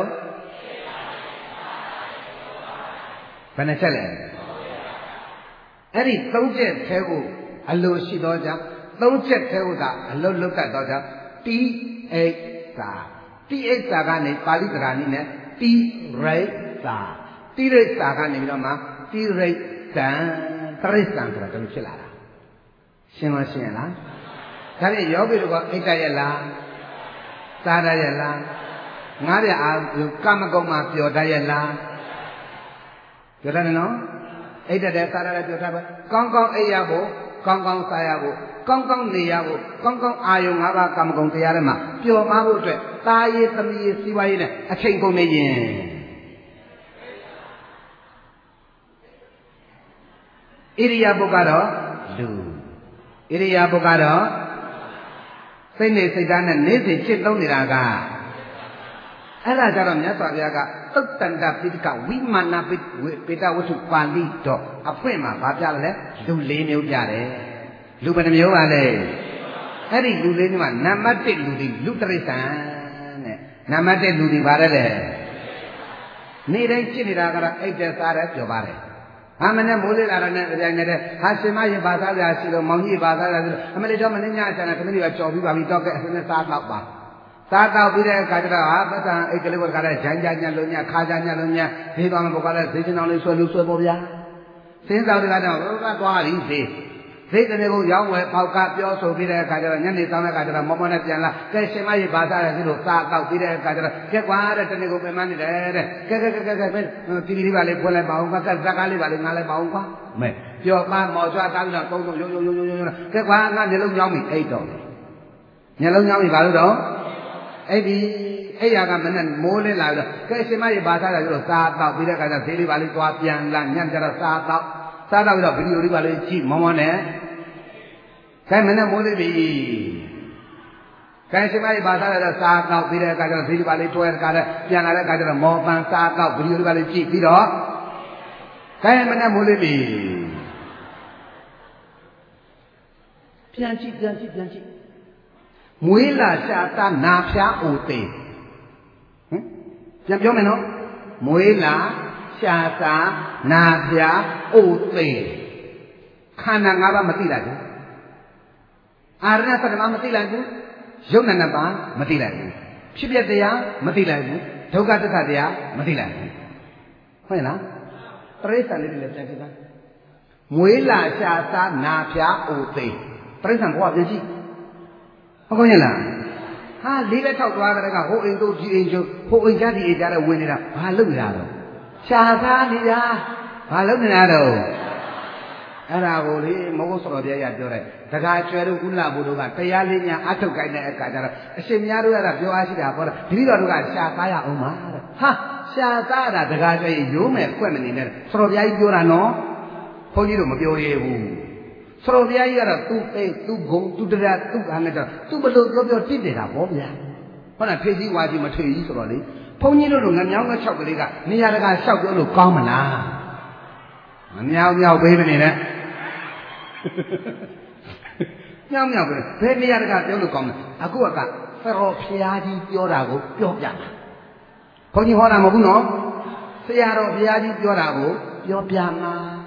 ဘယ်နှချက်လဲအဲ့ဒီသုံးချက်ထဲကိုအလိုရှိသောကြောင့်သုံးချက်ထဲကိုသာအလုတ်လုတ်တတ်သောကြောင့်တိအိတ်စာတိအိတ်စာကနေပါဠိတရားနည်းနဲ့တိရိတ်စာတိရိတ်စာကနေပြီးတော့မှတိရိတ်တံတရိတ်တံဆိုတာဒီလိုဖြစ်လာတာရှင်းမရှင်းရလားဒါဖြင့်ယောဂီတို့ကအိတ်တရဲ့လားစားတရဲ့လားငါးပြအာကာမဂုဏ်မှာပျော်တရဲ့လားပျော်တတယ်နော်အိတ်တဲ့စားရတယ်ပျော်တပဲကောင်းကောင်းအိပ်ရဖို့ကောင်းကောင်းစားရဖို့ကောင်းကောင်းနေရဖို့ကောင်းကောင်းအာယုံ၅ပါးကာမဂုဏ်တရားတွေမှာပျော်မဖို့အတွက်တာရည်သမီးရည်စီးပွားရေးနဲ့အချိန်ကုန်နေရင်ဣရိယာပုတ်ကတော့လူဣရိယာပုတ်ကတော့စိတ်နဲ့စိတ်ဓာတ်နဲ့နေ့စဉ်ရှင်းသုံးနေတာကအဲ့ဒါကြတော့မြတ်စွာဘုရားကသုတ်တန္တပိဋကဝိမာနပိတဝတ္ထုပါဠိတော်အဖွင့်မှာဗာပြလဲလူလေးမျိုးပြတယ်လူဘယ်နှမျိုးပါလဲအဲ့ဒီလူလေးမျိုးမှာနံပါတ်တစ်လူဒီလူတိရစ္ဆာန်တဲ့နံပါတ်တစ်လူဒီဘာလဲလဲနေ့တိုင်းရှင်းနေတာကတော့အိတ်တဲ့စားတယ်ပြောပါတယ်ဟာမနဲ့မိုးလေးလာတော့နဲ့ကြိုင်နေတဲ့ဟာရှင်မရေပါသားပြာရှိလို့မောင်ကြီးပါသားပြာရှိလို့အမလေးတော့မင်းညအချမ်းကသမီးတွေကကြော်ပြီးပါပြီတော့ကဲအစနဲ့စားတော့ပါစားတော့ပြီးတဲ့အခါကျတော့ဟာပတ်စံအိတ်ကလေးကလည်းဂျိုင်းကြညက်လို့ညခါကြညက်လို့ညဈေးသွားမပေါ်ကလည်းဈေးချင်းအောင်လေးဆွဲလို့ဆွဲပေါ်ဗျာစင်းဆောင်တွေကတော့ဘုရားသွားပြီးဈေးဈေးတနေ့ကိုရောင်းဝယ်ပေါက်ကပြောဆိုပြီးတဲ့အခါကျတော့ညနေဆောင်တဲ့အခါကျတော့မောမောနဲ့ပြန်လာကဲရှင်မရေပါသားရစီလို့စားတော့ပြီးတဲ့အခါကျတော့ကဲကွာတဲ့တနေ့ကိုပြန်မနေတယ်တဲ့ကဲကဲကဲကဲကဲတီဗီလေးပါလေးဖွင့်လိုက်ပါအောင်ကဲဇက်ကားလေးပါလေးငါလိုက်ပါအောင်ကွာမဲပြောပါမော်ကြွားတာပြီးတော့သုံးသုံးရုံရုံရုံရုံရုံကဲကွာငါမျိုးလုံးညောင်းပြီအိတ်တော့မျိုးလုံးညောင်းပြီဘာလို့တော့အဲ့ဒီအဲ့ရကမနဲ့မိုးလေးလာပြီးတော့ကဲရှင်မရေပါသားရစီလို့စားတော့ပြီးတဲ့အခါကျဈေးလေးပါလေးသွားပြန်လာညံ့ကြတော့စားတော့စားတော့ပြီးတော့ဗီဒီယိုလေးပါလေးကြည့်မောမောနဲ့ကဲမနဲ့မိုးလေးပြီကဲရှင်မကြီးပါစားရတော့စားတော့ပြီးတဲ့အခါကျတော့ဈေးလေးပါလေးတွဲတဲ့အခါကျပြန်လာတဲ့အခါကျတော့မောပန်းစားတော့ဗီဒီယိုလေးပါလေးကြည့်ပြီးတော့ကဲမနဲ့မိုးလေးပြီပြန်ကြည့်ပြန်ကြည့်ပြန်ကြည့်မွေးလာရှာတာနာဖျားအိုသေးဟင်ပြန်ပြောမယ်နော်မွေးလာရှာတာနာဖျားအိုသေးခန္ဓာ၅ပါးမသိလိုက်ဘူးအာရဏသတ္တမမသိလိုက်ဘူးယုတ်နဏပါမသိလိုက်ဘူးဖြစ်ပြတရားမသိလိုက်ဘူးဒုက္ခသစ္စာတရားမသိလိုက်ဘူးဟုတ်လားတရိစ္ဆာန်လေးတွေလည်းပြန်ကြည့်ပါမွေးလာရှာသားနာဖျားအိုသေးတရိစ္ဆာန်ဘဝပြန်ကြည့်ဟုတ်ကောင်းရဲ့လားဟာလေးလက်ထောက်သွားတဲ့ကဟိုအိမ်တို့ဒီအိမ်ကျိုးဟိုအိမ်ကြဒီအိမ်ကြတဲ့ဝင်နေတာဘာလုပ်နေတာတော့ရှာသားနေတာဘာလုပ်နေတာတော့အဲ့ဒါကိုလေမဟုတ်ဆိုတော့ပြရပြောတယ်တခါကျွဲတို့ကုလဘုတို့ကတရားလေးညာအထုတ်ကိုင်းတဲ့အခါကျတော့အရှင်များတို့ကပြောအားရှိတာပေါ့တပည့်တော်တို့ကရှာသားရအောင်ပါတဲ့ဟာရှာသားတာတခါကျွဲရိုးမယ်ခွက်မနေနဲ့ဆိုတော့ဘုရားကြီးပြောတာနော်ဘုန်းကြီးတို့မပြောရဘူးဆိုတော့ဘုရားကြီးကတော့သူ့အိမ်သူ့ဂုံသူ့တရားသူ့ဟာနဲ့တော့သူ့ဘလို့ပြောပြောတည်နေတာပေါ့ဗျာဟုတ်လားထေကြီးဝါကြီးမထေကြီးဆိုတော့လေဘုန်းကြီးတို့လိုငမြောင်းငချောက်ကလေးကနေရာတကာလျှောက်ပြောလို့ကောင်းမလားငမြောင်းမြောက်ပေးမနေနဲ့ညောင်မြောက်ပဲဘယ်နေရာတကပြောလို့ကောင်းလဲအခုကသရောဖျားကြီးပြောတာကိုပြောပြတာဘုန်းကြီးဟောတာမဟုတ်ဘူးနော်ဆရာတော်ဘုရားကြီးပြောတာကိုပြောပြမှာ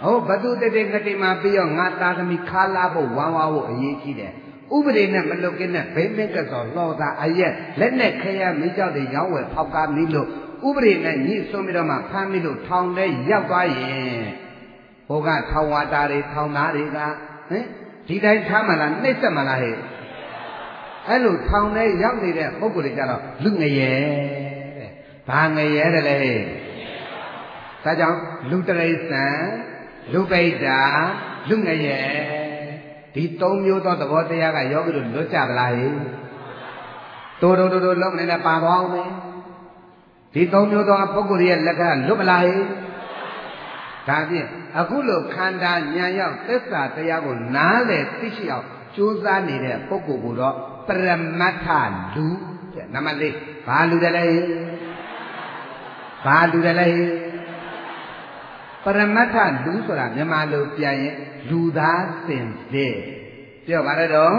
Oh, batu tete kati mapi yo ngata kami kala bo wawa wo ayi kide. Ubri ne melokin ne bimbe kaso loda ayat. Lene kaya mijau de yawe pauka milo. Ubri ne ni somido ma pamilo town de yakwa ye. Hoga tawada re tawnari ka. Eh? Didai chamala nesa mala he. Hello town de yak ni de pokuri jaro lungaye. Bangaye de le. Sajang lutraisan. Lupaida, Lungaye, the Tomio to the water yoga to look at lie. Todo to look in a parome. The Tomio to a Pogoria Laka, look lie. Tadi, a good look, Kanda, Nyaya, Tessa, Tayago, Nale, Tishio, Chuzani, Pogo, Pramata, Lu, Namale, Palu de lay, Palu de lay. Paramata lu sora myama lo pya yin lu tha sin sitပြောပါတော့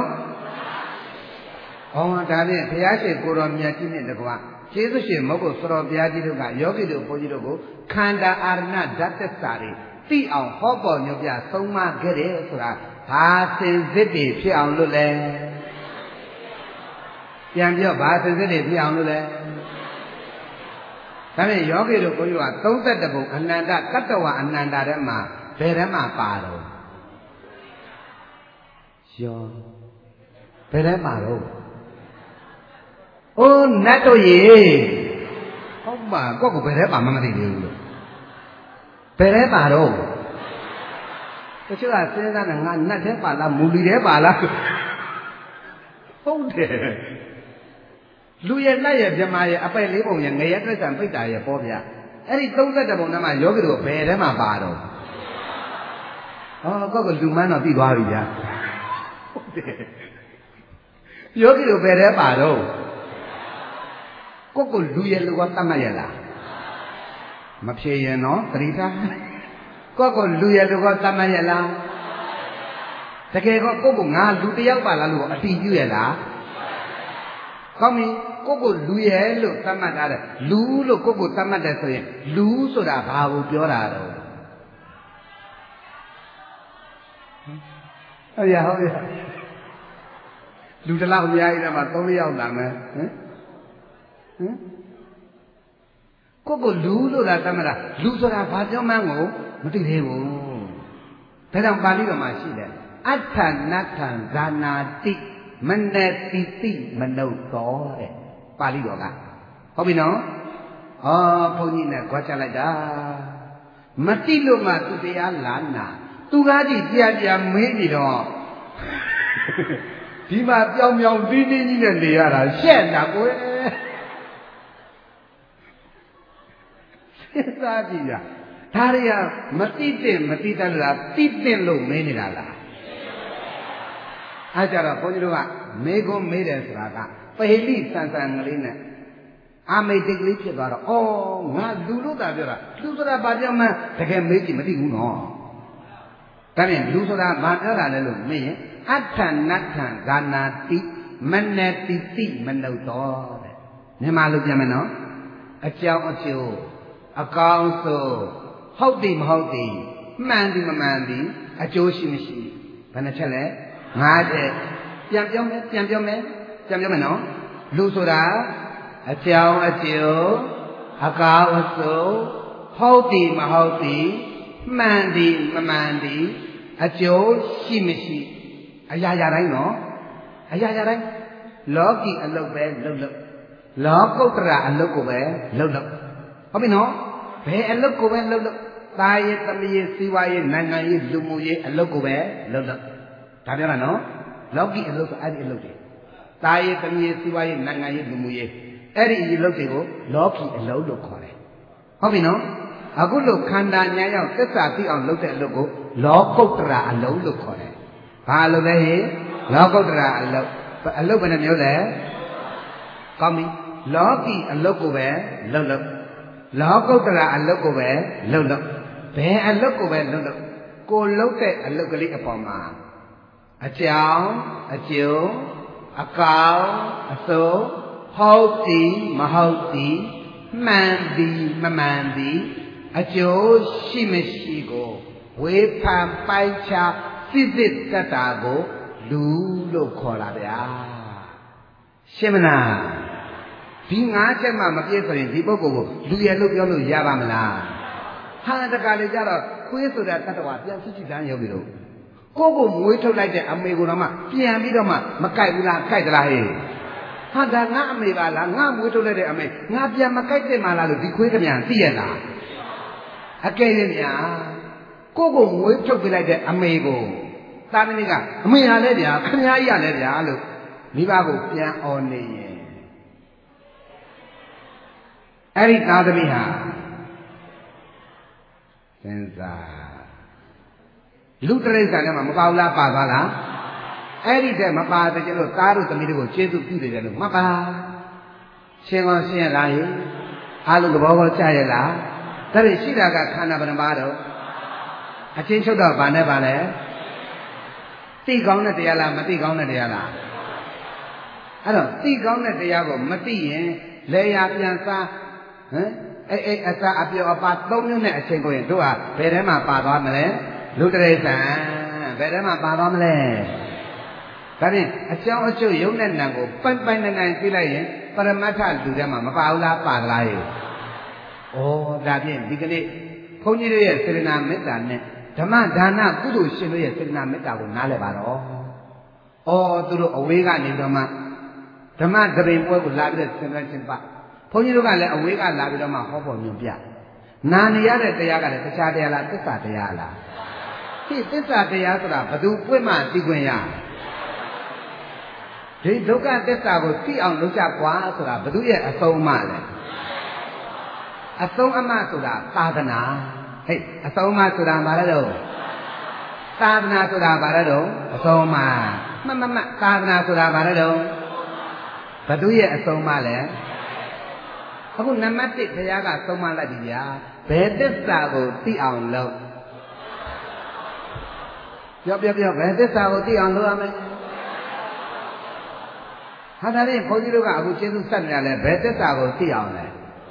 ဩဒါဖြင့်ဘုရားရှင်ကိုတော်မြတ်ကြီးနဲ့တကွာကျေးဇူးရှင်မဟုတ်ဘူးဆိုတော်ဘုရားကြီးတို့ကယောဂီတို့ဘုန်းကြီးတို့ကိုခန္ဓာအာရဏဓာတ်သစ္စာတွေသိအောင်ဟောပေါ်ညွှန်ပြဆုံးမခဲ့တယ်ဆိုတာဘာစင်စစ်တွေဖြစ်အောင်လို့လဲပြန်ပြောဘာစင်စစ်တွေဖြစ်အောင်လို့လဲဒါဖြင့်ယောဂီတို့ဘုန်းကြီးကသုံးသက်တပုံအနန္တတတ္တဝအနန္တထဲမှာဘယ်ထဲမှာပါတော့ယောဘယ်ထဲမှာတော့အိုးနတ်တို့ရေဟုတ်ပါကိုယ့်ကိုဘယ်ထဲမှာမမသိသေးဘူးလို့ဘယ်ထဲမှာတော့တချို့ကစဉ်းစားတယ်ငါနတ်ထဲပါလားမူလီထဲပါလားဟုတ်တယ်လူရဲ့နတ်ရဲ့မြမရဲ့အပိုက်လေးပုံရဲ့ငရဲတိရစ္ဆာန်ပိတ္တာရဲ့ပေါ်ပြအဲ့ဒီသုံးသက်တပုံထဲမှာယောဂီတို့ဘယ်ထဲမှာပါတော့ဟောကောက်ကလူမန်းတော့ပြီးသွားပြီဗျာဟုတ်တယ်ယောဂီတို့ဘယ်ထဲပါတော့ကိုယ့်ကိုလူရဲ့လူကတတ်မှတ်ရလားမဖြေရင်တော့သတိထားကိုယ့်ကိုလူရဲ့လူကတတ်မှတ်ရလားတကယ်ကောကိုယ့်ကိုငါလူတယောက်ပါလားလို့အတိပြုရလားကောင်းပြီကိုယ့်ကိုလူရဲ့လို့သတ်မှတ်ထားတယ်လူလို့ကိုယ့်ကိုသတ်မှတ်တယ်ဆိုရင်လူဆိုတာဘာကိုပြောတာတော့ဟုတ်ရဟုတ်ရလူတလောက်အများကြီးတော့မှသုံးယောက်လာမယ်ဟမ်ဟမ်ကိုယ့်ကိုလူလို့လားသတ်မှတ်တာလူဆိုတာဘာပြောမှန်းကိုမသိသေးဘူးဒါကြောင့်ပါဠိတော်မှာရှိတယ်အဋ္ဌနတ္ထံဇာနာတိမနတိတိမနုသောတဲ့ပါဠိတော်ကဟုတ်ပြီနော်ဟောဘုန်းကြီးနဲ့ကြွားချလိုက်တာမတိလို့မှသူတရားလာနာသူကားကြီးပြပြမင်းနေတော့ဒီမှာပြောင်ပြောင်တင်းတင်းကြီးနဲ့နေရတာရှက်တာကိုယ်စဉ်းစားကြည့်ရဒါတွေကမတိတဲ့မတိတတ်လားတိတဲ့လို့မင်းနေတာလားအားကြတော့ဘုန်းကြီးတို့ကမေကုန်းမေးတယ်ဆိုတာကပဟိလိဆန်ဆန်ကလေးနဲ့အာမိတ်တိတ်ကလေးဖြစ်သွားတော့ဩငါလူလို့သာပြောတာလူဆိုတာဘာပြောမှတကယ်မေးကြည့်မသိဘူးနော်ဒါဖြင့်လူဆိုတာဘာပြောတာလဲလို့မေးရင်အဋ္ဌနတ္ထံဇာနာတိမနတိတိမနုသောတဲ့မြန်မာလိုပြန်မယ်နော်အကြောင်းအကျိုးအကောင်းဆုံးဟုတ်တယ်မဟုတ်တယ်မှန်တယ်မမှန်တယ်အကျိုးရှိမရှိဘယ်နှချက်လဲငါတဲ့ပြန်ပြောမယ်ပြန်ပြောမယ်ပြန်ပြောမယ်နော်လူဆိုတာအကြောင်းအကျိုးအကောင်းအဆိုးဟုတ်တယ်မဟုတ်တယ်မှန်တယ်မမှန်တယ်အကျိုးရှိမရှိအရာရာတိုင်းနော်အရာရာတိုင်းလောကီအလုပ်ပဲလုပ်လုပ်လောကုတ္တရာအလုပ်ကိုပဲလုပ်လုပ်ဟုတ်ပြီနော်ဘယ်အလုပ်ကိုပဲလုပ်လုပ်သားရေးသမီးရေးစီးပွားရေးနိုင်ငံရေးလူမှုရေးအလုပ်ကိုပဲလုပ်လုပ်ဒါပြောတာနော်လောကီအလုပ်ဆိုအဲ့ဒီအလုပ်တွေသားရေးသမီးရေးစီးပွားရေးနိုင်ငံရေးလူမှုရေးအဲ့ဒီအလုပ်တွေကိုလောကီအလုပ်လို့ခေါ်တယ်ဟုတ်ပြီနော်အခုလို့ခန္ဓာညာရောက်သစ္စာသိအောင်လုပ်တဲ့အလုပ်ကိုလောကုတ္တရာအလုပ်လို့ခေါ်တယ်ဘာအလုပ်လဲဟိလောကုတ္တရာအလုပ်အလုပ်ဘယ်နှမျိုးလဲကောင်းပြီလောကီအလုပ်ကိုပဲလုပ်လုပ်လောကုတ္တရာအလုပ်ကိုပဲလုပ်လုပ်ဘယ်အလုပ်ကိုပဲလုပ်လုပ်ကိုလုပ်တဲ့အလုပ်ကလေးအပေါ်မှာအကြောင်းအကျိုးအကောင်းအဆိုးဟုတ်သည်မဟုတ်သည်မှန်သည်မမှန်သည်အကျိုးရှိမရှိကိုဝေဖန်ပိုက်ချစစ်စစ်တတ်တာကိုလူလို့ခေါ်တာဗျာရှင်းမလားဒီငါးချက်မှမပြည့်စုံရင်ဒီပုဂ္ဂိုလ်ကိုလူရလို့ပြောလို့ရပါမလားဟာတကားလေကြတော့ခွေးဆိုတာတတ္တဝါပြန်စစ်စစ်တန်းရုပ်ပြီးတော့ကိုယ့်ကိုမွေးထုတ်လိုက်တဲ့အမေကိုတော့မှပြန်ပြီးတော့မှမကြိုက်ဘူးလားကြိုက်သလားဟဲ့ဟာဒါငါအမေပါလားငါမွေးထုတ်လိုက်တဲ့အမေငါပြန်မကြိုက်တဲ့မှလားလို့ဒီခွေးကမြန်သိရလားအကယ်၍များကိုယ့်ကိုမွေးထုတ်ပြလိုက်တဲ့အမေကိုသာသမီကအမေရလဲဗျာခင်ဗျားကြီးရလဲဗျာလို့မိဘကိုပြန်អော်နေရင်အဲ့ဒီသာသမီဟာစဉ်းစားလူတရိစ္ဆာန်ထဲမှာမပါဘူးလားပါသွားလားအဲ့ဒီတည်းမပါတဲ့ကျတော့သားတို့သမီးတို့ကိုကျေးဇူးပြုနေတယ်လို့မှတ်ပါရှင်းကောရှင်းရလားဟိအားလုံးသဘောကောကြားရလားဒါဖြင့်ရှိတာကခန္ဓာပရမပါတော့အချင်းချုပ်တော့ဗာနဲ့ပါလဲသိကောင်းတဲ့တရားလားမသိကောင်းတဲ့တရားလားအဲ့တော့သိကောင်းတဲ့တရားကိုမသိရင်လေယာပြန်စားဟမ်အဲ့အဲ့အစာအပြောအပါသုံးမျိုးနဲ့အချိန်ကိုရင်တို့ဟာဘယ်ထဲမှာပါသွားမလဲလူတရိစ္ဆာန်ဘယ်ထဲမှာပါသွားမလဲဒါဖြင့်အကြောင်းအကျိုးယုံတဲ့နံကိုပိုင်ပိုင်နိုင်နိုင်သိလိုက်ရင်ပရမတ္ထလူထဲမှာမပါဘူးလားပါသလားရဲ့ဩဒါဖြင့်ဒီကနေ့ဘုန်းကြီးတို့ရဲ့စေတနာမေတ္တာနဲ့ဓမ္မဒါနကုသိုလ်ရှင်တို့ရဲ့စေတနာမေတ္တာကိုနားလည်ပါတော့ဩသူတို့အဝေးကနေတော့မှဓမ္မသဘင်ပွဲကိုလာပြီးတော့ဆင်နွှဲခြင်းပါဘုန်းကြီးတို့ကလည်းအဝေးကလာပြီးတော့မှဟောပေါ်ညွှန်ပြနာနေရတဲ့တရားကလည်းတခြားတရားလားသစ္စာတရားလားဒီသစ္စာတရားဆိုတာဘသူပွင့်မှသိခွင့်ရဒီဒုက္ခသစ္စာကိုသိအောင်လုပ်ကြကွာဆိုတာဘသူရဲ့အဆုံးအမလဲအဆုံးအမဆိုတာသာသနာဟဲ့အဆုံးအမဆိုတာဘာလဲတော့သာသနာဆိုတာဘာလဲတော့အဆုံးအမမမမသာသနာဆိုတာဘာလဲတော့ဘသူရဲ့အဆုံးအမလဲအခုနံပါတ်တစ်ဘုရားကသုံးမလိုက်ပြီဗျာဘယ်သစ္စာကိုသိအောင်လုပ်ပြောပြောပြောဘယ်သစ္စာကိုသိအောင်လုပ်ရမလဲဟာဒါဖြင့်ဘုန်းကြီးတို့ကအခုကျေးဇူးဆက်နေရလဲဘယ်သစ္စာကိုသိအောင်လဲ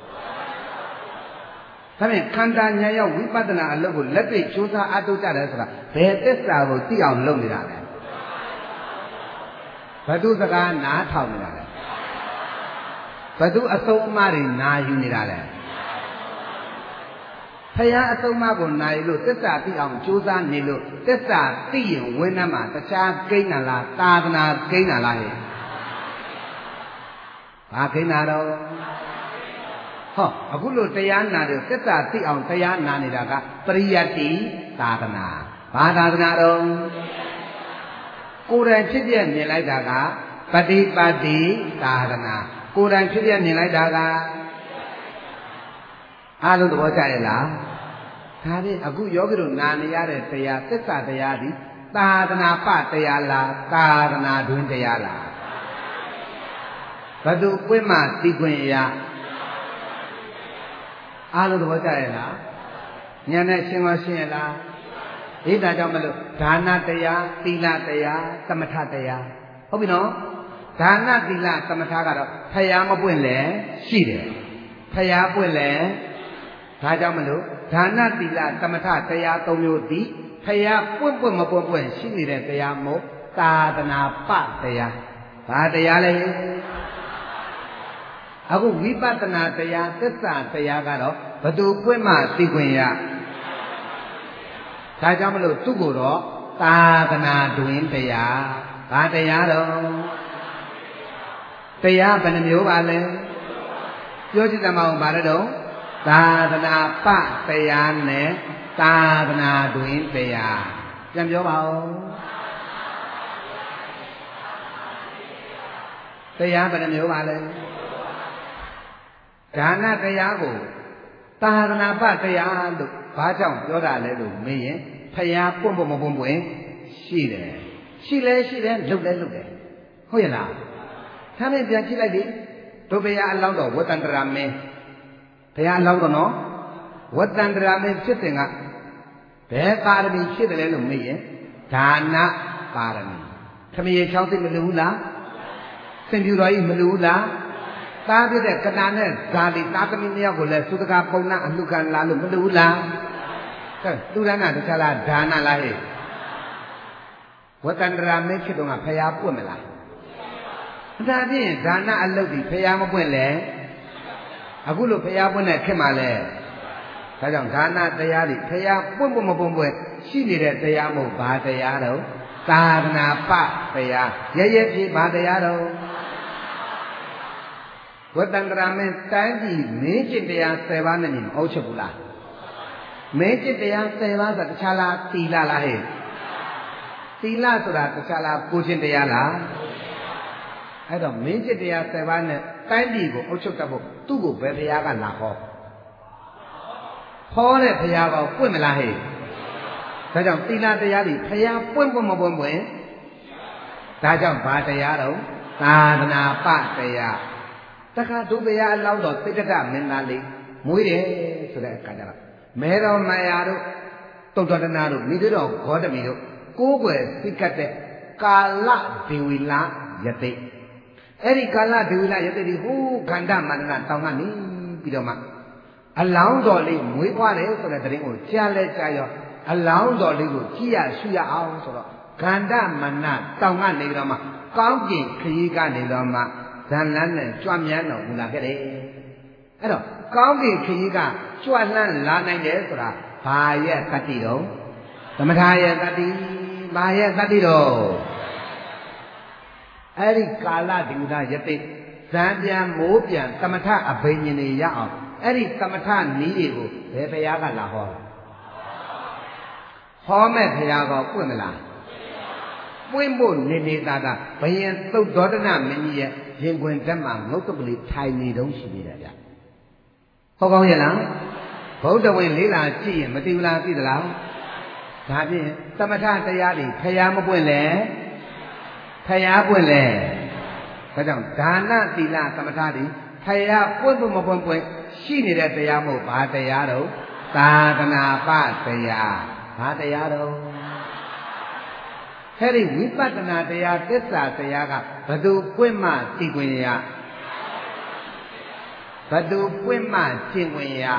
ဒါဖြင့်ခန္ဓာဉာဏ်ရောက်ဝိပဿနာအလုပ်ကိုလက်တွေ့ကြိုးစားအားထုတ်ကြတယ်ဆိုတာဘယ်သစ္စာကိုသိအောင်လုပ်နေတာလဲဘသူစကားနားထောင်နေတာလဲဘသူအဆုံးအမတွေနာယူနေတာလဲဖယားအဆုံးအမကိုနာယူလို့သစ္စာသိအောင်ကြိုးစားနေလို့သစ္စာသိရင်ဝိနည်းမှာတခြားကိန်းနာလားသာသနာကိန်းနာလားဟဲ့ဘာကိန်းနာတော့ဟောအခုလို့တရားနာတယ်သစ္စာသိအောင်တရားနာနေတာကပရိယတ္တိသာသနာဘာသာသနာတော့ကိုယ်တိုင်ဖြစ်ပြမြင်လိုက်တာကပฏิပတ်တိသာသနာကိုယ်တိုင်ဖြစ်ပြမြင်လိုက်တာကအားလုံးသဘောကျရဲ့လားဒါဖြင့်အခုယောဂီတို့နာနေရတဲ့တရားသစ္စာတရားဒီသာသနာပတရားလားသာသနာတွင်တရားလားဘသူပွင့်မှသိခွင့်ရအားလုံးသဘောကျရဲ့လားဉာဏ်နဲ့ရှင်းမရှင်းရဲ့လားဒီဒါကြောင့်မလို့ဒါနတရားသီလတရားသမထတရားဟုတ်ပြီနော်ဒါနသီလသမထကတော့ဖယားမပွင့်လဲရှိတယ်ဖယားပွင့်လဲဒါကြောင့်မလို့ဒါနသီလသမထတရားသုံးမျိုးသည်ဖယားပွင့်ပွင့်မပွင့်ပွင့်ရှိနေတဲ့တရားမို့သာသနာပတရားဘာတရားလဲအခုဝိပဿနာတရားသစ္စာတရားကတော့ဘသူပွင့်မှသိခွင့်ရဒါကြောင့်မလို့သူ့ကိုတော့သာသနာတွင်တရားဘာတရားတော့တရားဘယ်နှမျိုးပါလဲပြောကြည့်သမောင်ပါတော့သာသနာပတရားနဲ့သာသနာတွင်တရားပြန်ပြောပါဦးတရားဘယ်နှမျိုးပါလဲဒါနတရားကိုသာသနာပတရားလို့ဘာကြောင့်ပြောတာလဲလို့မေးရင်ဖယားပွန့်ပွန့်မပွန့်ပွန့်ရှိတယ်ရှိလဲရှိတယ်လှုပ်လဲလှုပ်တယ်ဟုတ်ရဲ့လားဒါနဲ့ပြန်ကြည့်လိုက်ပြီတို့ဘုရားအလောင်းတော်ဝတ္တန္တရာမင်းဘုရားအလောင်းတော်နော်ဝတ္တန္တရာမင်းဖြစ်တဲ့ကဘယ်ပါရမီဖြစ်တယ်လဲလို့မေးရင်ဒါနပါရမီခမရေချောင်းသိမလို့ဘူးလားစင်ပြူတော်ကြီးမလို့ဘူးလားသားပြတဲ့ကနာနဲ့ဇာတိသားသမီးနှစ်ယောက်ကိုလည်းသုတကပုံနာအလှခံလာလို့မလို့ဘူးလားသူရဏတခြားလားဒါနလားဟဲ့ဝတ္တန္တရာမင်းဖြစ်တော့ကဖျားပွင့်မလားဒါဖြင့်ဒါနအလုပ်ဒီဖျားမပွင့်လဲအခုလို့ဖျားပွင့်တဲ့ခင်မှာလဲဒါကြောင့်ဒါနတရားတွေဖျားပွင့်ပွင့်မပွင့်ပွင့်ရှိနေတဲ့တရားမဟုတ်ဘာတရားတော့သာသနာပတရားရရဖြစ်ဘာတရားတော့ဝတ္တန္တရာမင်းတိုင်းပြည်မင်းကျင့်တရားဆယ်ပါးနဲ့ညီမဟုတ်ချက်ဘူးလားမင်းကျင့်တရားဆယ်ပါးဆိုတခြားလားသီလလားဟဲ့သီလဆိုတာတခြားလားကိုချင်းတရားလားအဲ့တော့မင်းကျင့်တရားဆယ်ပါးနဲ့တိုင်းပြည်ကိုအုပ်ချုပ်တတ်ဖို့သူ့ကိုဘယ်ဘုရားကလာဟောဟောတဲ့ဘုရားကောပွင့်မလားဟဲ့ဒါကြောင့်သီလတရားတွေဘုရားပွင့်ပွင့်မပွင့်ပွင့်ဒါကြောင့်ဘာတရားတော့သာသနာပတရားတခါဒုဗရာအလောင်းတော်သိတ္တမင်းသားလေးမွေးတယ်ဆိုတဲ့အခါကျတော့မဲတော်မယာတို့တုတ်တော်တနာတို့မိသေးတော်ဂေါတမီတို့ကိုးကွယ်သိကတ်တဲ့ကာလဒေဝီလာယတိအဲ့ဒီကာလဒေဝီလာယတိဒီဟိုးခန္ဓာမန္တနာတောင်းကနေပြီးတော့မှအလောင်းတော်လေးမွေးဖွားတယ်ဆိုတဲ့သတင်းကိုကြားလဲကြားရောအလောင်းတော်လေးကိုကြည့်ရရှုရအောင်ဆိုတော့ခန္ဓာမန္တနာတောင်းကနေပြီးတော့မှကောင်းကျင်ခရီးကနေတော့မှဇန်လန်းနဲ့ကြွမြန်းတော်မူလာခဲ့တယ်အဲ့တော့ကောင်းကင်ခရီးကကြွလှမ်းလာနိုင်တယ်ဆိုတာဘာရဲ့တတ္တိတော့သမထရဲ့တတ္တိဘာရဲ့တတ္တိတော့အဲ့ဒီကာလဒီဥဒယတိဇံပြန်မိုးပြန်သမထအဘိညာဉ်တွေရအောင်အဲ့ဒီသမထနီးတွေကိုဘယ်ဘုရားကလာဟောဟောမဲ့ဘုရားကပွင့်မလားပွင့်ဖို့နေနေသာသာဘယင်သုတ်ဒေါတနမင်းကြီးရဲ့ရင်ခွင်တက်မှာငုတ်ကပလီထိုင်နေတုံးရှိနေတယ်ဗျဟုတ်ကောင်းရဲ့လားဗုဒ္ဓဝင်လေးလာကြည့်ရင်မသိဘူးလားသိသလားဒါဖြင့်သမထတရားတွေဖျားမပွင့်လဲဖျားပွင့်လဲဒါကြောင့်ဒါနသီလသမထတွေဖျားပွင့်ပွင့်မပွင့်ပွင့်ရှိနေတဲ့တရားမဟုတ်ဘာတရားတော့သာသနာပတရားဘာတရားတော့အဲ့ဒီဝိပဿနာတရားသစ္စာတရားကဘသူပွင့်မှသိခွင့်ရဘသူပွင့်မှရှင်းခွင့်ရ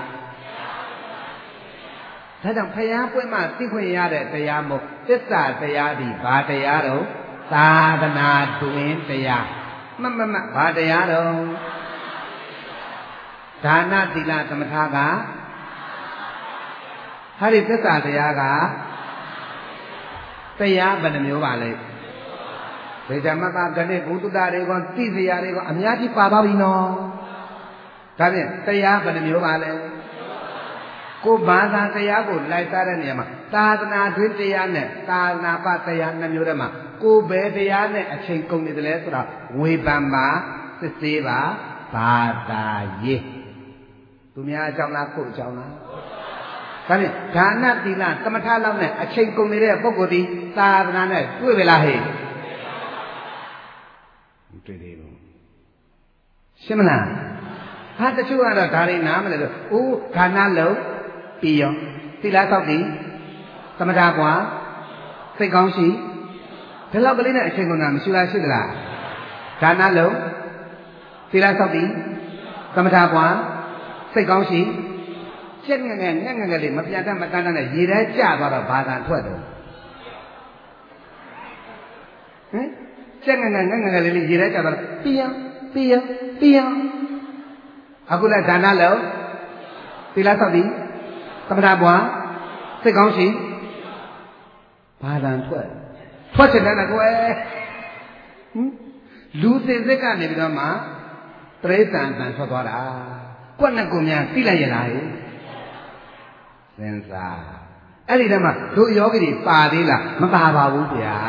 ဒါကြောင့်ဖျားပွင့်မှသိခွင့်ရတဲ့တရားမို့သစ္စာတရားဒီဘာတရားတော့သာသနာတွင်တရားမမမဘာတရားတော့ဒါနသီလသမထကဟာဒီသစ္စာတရားကတရားဘယ်နှမျိုးပါလဲဒေဇမတဂဏိဘုဒ္ဓတာတွေကသိစရာတွေကအများကြီးပါပါပြီနော်ဒါဖြင့်တရားဘယ်နှမျိုးပါလဲကိုဘာသာတရားကိုလိုက်စားတဲ့နေရာမှာသာသနာတွင်တရားနဲ့သာသနာပတရားနှမျိုးတည်းမှာကိုဘယ်တရားနဲ့အချိန်ကုန်နေတယ်လဲဆိုတာဝေဖန်ပါစစ်ဆေးပါဘာသာရေးသူများအကြောင်းလားကိုအကြောင်းလားဒါဖြင့်ဒါနသီလသမထလောက်နဲ့အချိန်ကုန်နေတဲ့ပုဂ္ဂိုလ်ဒီသာသနာနဲ့တွေ့ပြီလားဟဲ့တွေ့သေးဘူးရှင်းမလားဟာတချို့ကတော့ဒါတွေနားမလဲဆိုအိုးဒါနလုံးပြီးရောသီလဆောက်တည်သမထကွာစိတ်ကောင်းရှိဘယ်လောက်ကလေးနဲ့အချိန်ကုန်တာမရှိလားရှိသလားဒါနလုံးသီလဆောက်တည်သမထကွာစိတ်ကောင်းရှိချက်ငယ်ငယ်ငက်ငယ်ငယ်လေးမပြတ်တတ်မတန်းတတ်နဲ့ရေထဲကျသွားတော့ဘာသာထွက်တော့ဟင်ချက်ငယ်ငယ်ငက်ငယ်ငယ်လေးရေထဲကျသွားတော့ပြင်းပြင်းပြင်းအခုလည်းဒါနလုံးသီလဆောက်တည်သမထပွားစိတ်ကောင်းရှိဘာသာထွက်ထွက်ချင်တယ်ကွယ်ဟင်လူစင်စစ်ကနေပြီးတော့မှတရိษံတန်ထွက်သွားတာကွက်နဲ့ကိုများသိလိုက်ရလားဟဲ့စဉ်းစားအဲ့ဒီတည်းမှာတို့ယောဂီတွေပါသေးလားမပါပါဘူးဗျာ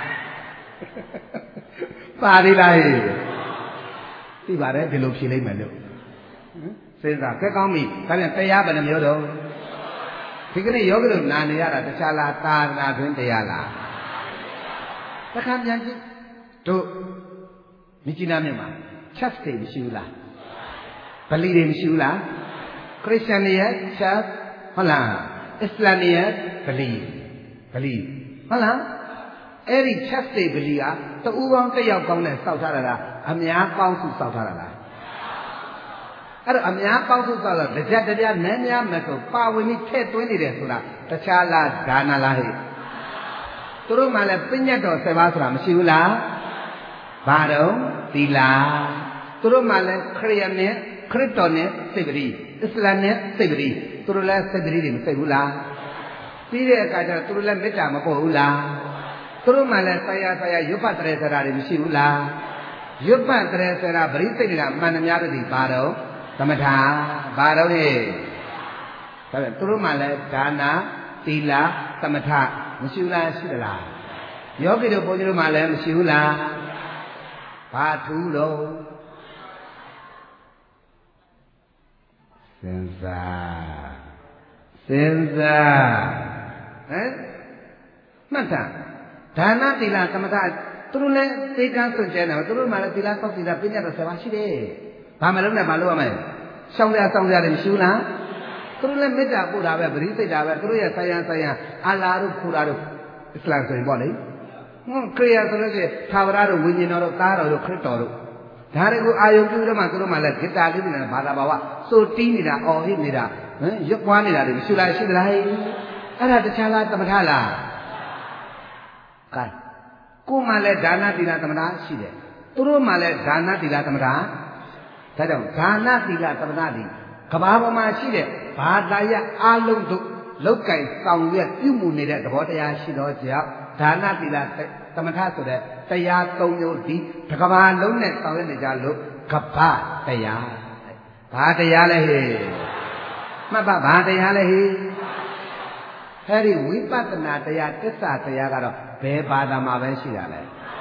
ပါသေးလားဟဲ့သိပါတယ်ဒီလိုဖြေလိုက်မယ်လို့စဉ်းစားကဲကောင်းပြီဒါပြန်တရားဘယ်နှမျိုးတော့ဒီကနေ့ယောဂီတို့နာနေရတာတခြားလားသာသနာတွင်တရားလားတခါပြန်ကြည့်တို့မြကြီးနားမြို့မှာချက်တွေမရှိဘူးလားဗလီတွေမရှိဘူးလားခရစ်ယာန်တွေရဲ့ချက်ဟုတ်လားအစ္စလာမ်တွေရဲ့ဗလီဗလီဟုတ်လားအဲ့ဒီချက်တွေဗလီကတူကောင်းတစ်ယောက်ကောင်းနဲ့စောက်ထားတာလားအများပေါင်းစုစောက်ထားတာလားအဲ့တော့အများပေါင်းစုစောက်တော့တစ်ကြက်တစ်ပြားနည်းများမဲ့ဆိုပါဝင်ပြီးထည့်သွင်းနေတယ်ဆိုတာ tachala dana la he turu ma le pinyat do se ba sura ma shi bu la ba do tila turu ma le khriyan ne khriton ne sibri islam ne sibri turu la sibri de ma sai bu la pi de aka ja turu la metta ma po bu la turu ma le saya saya yupat tre sara de ma shi bu la yupat tre sara bari sai la man na mya de ba do samatha ba do heဒါပေမဲ့သူတို့မှလည်းဒါနာသီလသမထမရှိဘူးလားရှိသလားယောဂီတို့ဘုန်းကြီးတို့မှလည်းမရှိဘူးလားဘာထူးတော့စဉ်းစားစဉ်းစားဟမ်မှတ်တာဒါနသီလသမထသူတို့လည်းသိကန်းစွန့်ကြဲတယ်သူတို့မှလည်းသီလစောင့်သီလပြည့်ညတ်တော့ဆယ်ပါရှိတယ်ဘာမလုပ်နဲ့ဘာလုပ်ရမလဲရှောင်းရစောင့်ရတယ်မရှိဘူးလားသူတို့လည်းမေတ္တာပို့တာပဲပရိစိတ်တာပဲသူတို့ရဲ့ဆိုင်ရန်ဆိုင်ရန်အာလာတို့ခူတာတို့အစ္စလာမ်ဆိုရင်ပေါ့လေဟွန်းခရိယာဆိုလို့ရှိရင်သာဝရတို့ဝိညာဉ်တော်တို့သားတော်တို့ခရစ်တော်တို့ဒါတွေကိုအာယုံပြုတော့မှသူတို့မှလည်းဂီတာလေးနဲ့ဘာသာဘာဝစိုးတီးနေတာအော်ဟစ်နေတာဟမ်ရွတ်ပွားနေတာတွေမရှိလားရှိသလားအဲ့ဒါတခြားလားသမထလားကဲကိုမှလည်းဒါနသီလသမထရှိတယ်သူတို့မှလည်းဒါနသီလသမထဒါကြောင့်ဒါနသီလသမထဒီကဘာပေါ်မှာရှိတဲ့ဘာသာရအလုံးတို့လောက်ကင်ဆောင်ရွက်ပြုမှုနေတဲ့သဘောတရားရှိတော့ကြောင့်ဒါနသီလသမထဆိုတဲ့တရားသုံးမျိုးဒီတကဘာလုံးနဲ့ဆောင်ရွက်နေကြလို့ကပ္ပတရားဘာတရားလဲဟဲ့မှတ်ပါဘာတရားလဲဟဲ့အဲဒီဝိပဿနာတရားတစ္ဆာတရားကတော့ဘယ်ဘာသာမှာပဲရှိတာလဲ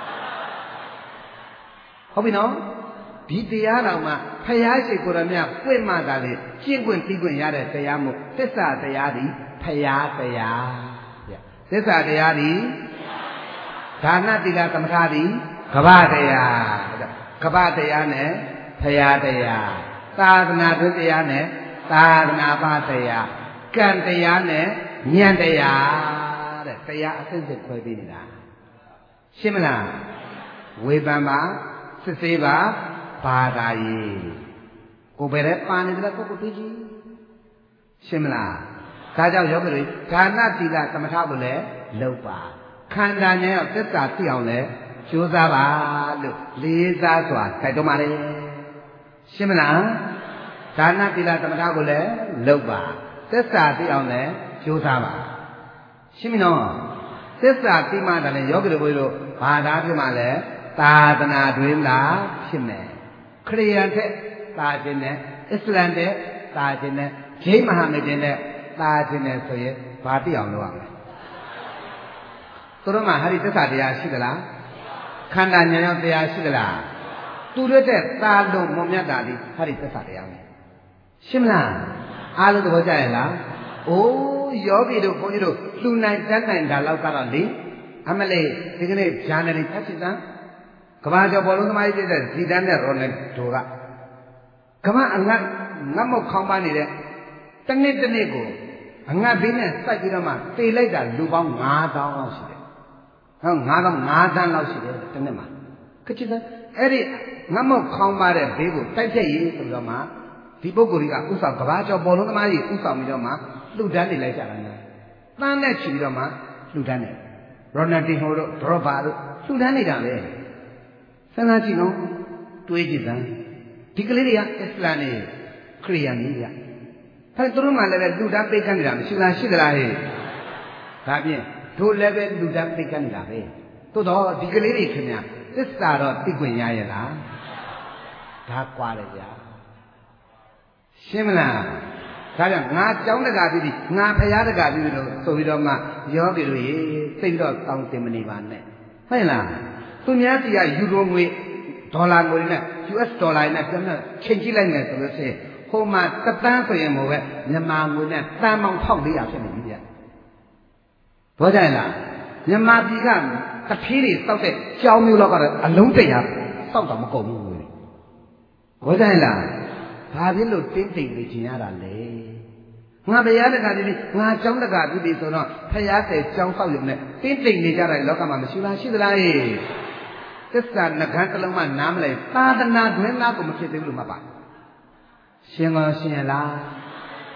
ဟုတ်ပြီနော်ဒီတရားတော်မှာဖယားရှိကိုရမြပွင့်မှသာလေကျင့်ခွင့်ပြီးခွင့်ရတဲ့တရားမို့သစ္စာတရားသည်ဖယားတရားသစ္စာတရားသည်ဒါနသီလသမထသည်ကပ္ပတရားကပ္ပတရားနဲ့ဖယားတရားသာသနာ့တရားနဲ့သာသနာ့ဘာတရားကံတရားနဲ့ဉာဏ်တရားတဲ့တရားအစစ်စစ်ခွဲပြီးနေတာရှင်းမလားဝေဖန်ပါစစ်ဆေးပါဘာသာရေးကိုပဲတဲ့ပါနေတဲ့ပုဂ္ဂိုလ်ကြီးရှင်းမလားဒါကြောင့်ယောဂီတွေဒါနသီလသမထကိုလည်းလုပ်ပါခန္ဓာဉာဏ်ရောက်သစ္စာသိအောင်လည်းကြိုးစားပါလို့လေးစားစွာတိုက်တွန်းပါတယ်ရှင်းမလားဒါနသီလသမထကိုလည်းလုပ်ပါသစ္စာသိအောင်လည်းကြိုးစားပါရှင်းပြီနော်သစ္စာသိမှတည်းယောဂီတို့ဘာသာဖြစ်မှလည်းသာသနာတွင်လားဖြစ်မယ်ခရိယန်တဲ့သာခြင်းနဲ့အစ္စလမ်တဲ့သာခြင်းနဲ့ဂျိမ်းမဟာမေတင်တဲ့သာခြင်းနဲ့ဆိုရင်ဘာသိအောင်လုပ်ရမလဲသူတို့မှဟာဒီသစ္စာတရားရှိသလားခန္ဓာဉာဏ်ရောက်တရားရှိသလားသူတို့တဲ့သာလုံးမွန်မြတ်တာဒီဟာဒီသစ္စာတရားပဲရှင်းမလားအားလုံးသဘောကျရဲ့လားအိုးယောဂီတို့ဘုန်းကြီးတို့လှူနိုင်တတ်နိုင်တာလောက်ကတော့လေအမလေးဒီကနေ့ဂျာနယ်ဖတ်ချင်တာကဘာကျော်ဘောလုံးသမားကြီးတဲ့ဇီဒန်နဲ့ရော်နယ်ဒိုကကဘာအငတ်ငတ်မောက်ခေါင်းပါနေတဲ့တနစ်တနစ်ကိုအငတ်ဘေးနဲ့စိုက်ပြီးတော့မှတေလိုက်တာလူပေါင်းငါးသောင်းလောက်ရှိတယ်။ဟောငါးသောင်းငါးသန်းလောက်ရှိတယ်တနစ်မှာခချစ်တဲ့အဲ့ဒီငတ်မောက်ခေါင်းပါတဲ့ဘေးကိုတိုက်ဖြတ်ရေးဆိုတော့မှဒီပုဂ္ဂိုလ်ကြီးကဥစ္စာကဘာကျော်ဘောလုံးသမားကြီးဥစ္စာပြီးတော့မှလှူဒန်းနေလိုက်ကြတာလေ။တန်းနဲ့ချီပြီးတော့မှလှူဒန်းနေရော်နယ်တီဟိုတို့ဒရော့ဘာတို့လှူဒန်းနေတာလေ။စဉ်းစားကြည့်နော်တွေးကြည့်စမ်းဒီကလေးတွေကအစ္စလာမ်နဲ့ခရိယာန်ကြီးကအဲသူတို့မှလည်းပဲလူတန်းပိတ်ခတ်နေတာမရှိလားရှိသလားဟဲ့ဒါဖြင့်တို့လည်းပဲလူတန်းပိတ်ခတ်နေတာပဲသို့တော့ဒီကလေးတွေခင်ဗျာသစ္စာတော့သိခွင့်ရရဲ့လားဒါကွာတယ်ဗျာရှင်းမလားဒါကြောင့်ငါကြောင်းတကာပြီးပြီငါဖရားတကာပြီးပြီလို့ဆိုပြီးတော့မှယောဂီတို့ရေသိပြီးတော့တောင်းတင်မနေပါနဲ့ဟုတ်လားသူများစီကယူရိုငွေဒေါ်လာငွေနဲ့ ယူ အက်စ် ဒေါ်လာနဲ့ပြန်ပြန်ချိန်ကြည့်လိုက်မယ်ဆိုလို့ရှိရင်ဟိုမှာတစ်သန်းဆိုရင်မို့ပဲမြန်မာငွေနဲ့တန်ပေါင်း၁၄၀၀ဖြစ်နေပြီဗျ။ဘောကြရင်လားမြန်မာပြည်ကတဖြည်းတွေစောက်တဲ့ကြောင်းမျိုးတော့ကတော့အလုံးတရာစောက်တော့မကုန်ဘူးငွေ။ဘောကြရင်လားဘာဖြစ်လို့တင်းတိမ်နေချင်ရတာလဲ။ငါဘုရားတက္ကသိုလ်ငါကျောင်းတက္ကသိုလ်ပြီဆိုတော့ဖရားတဲ့ကျောင်းဆောက်ရုံနဲ့တင်းတိမ်နေကြတဲ့လောကမှာမရှိလားရှိသလားဟဲ့။သစ္စာနှကန်းတစ်လုံးမှနားမလဲသာသနာတွင်သားကိုမဖြစ်သေးဘူးလို့မှတ်ပါရှင်းကောရှင်းလားဒ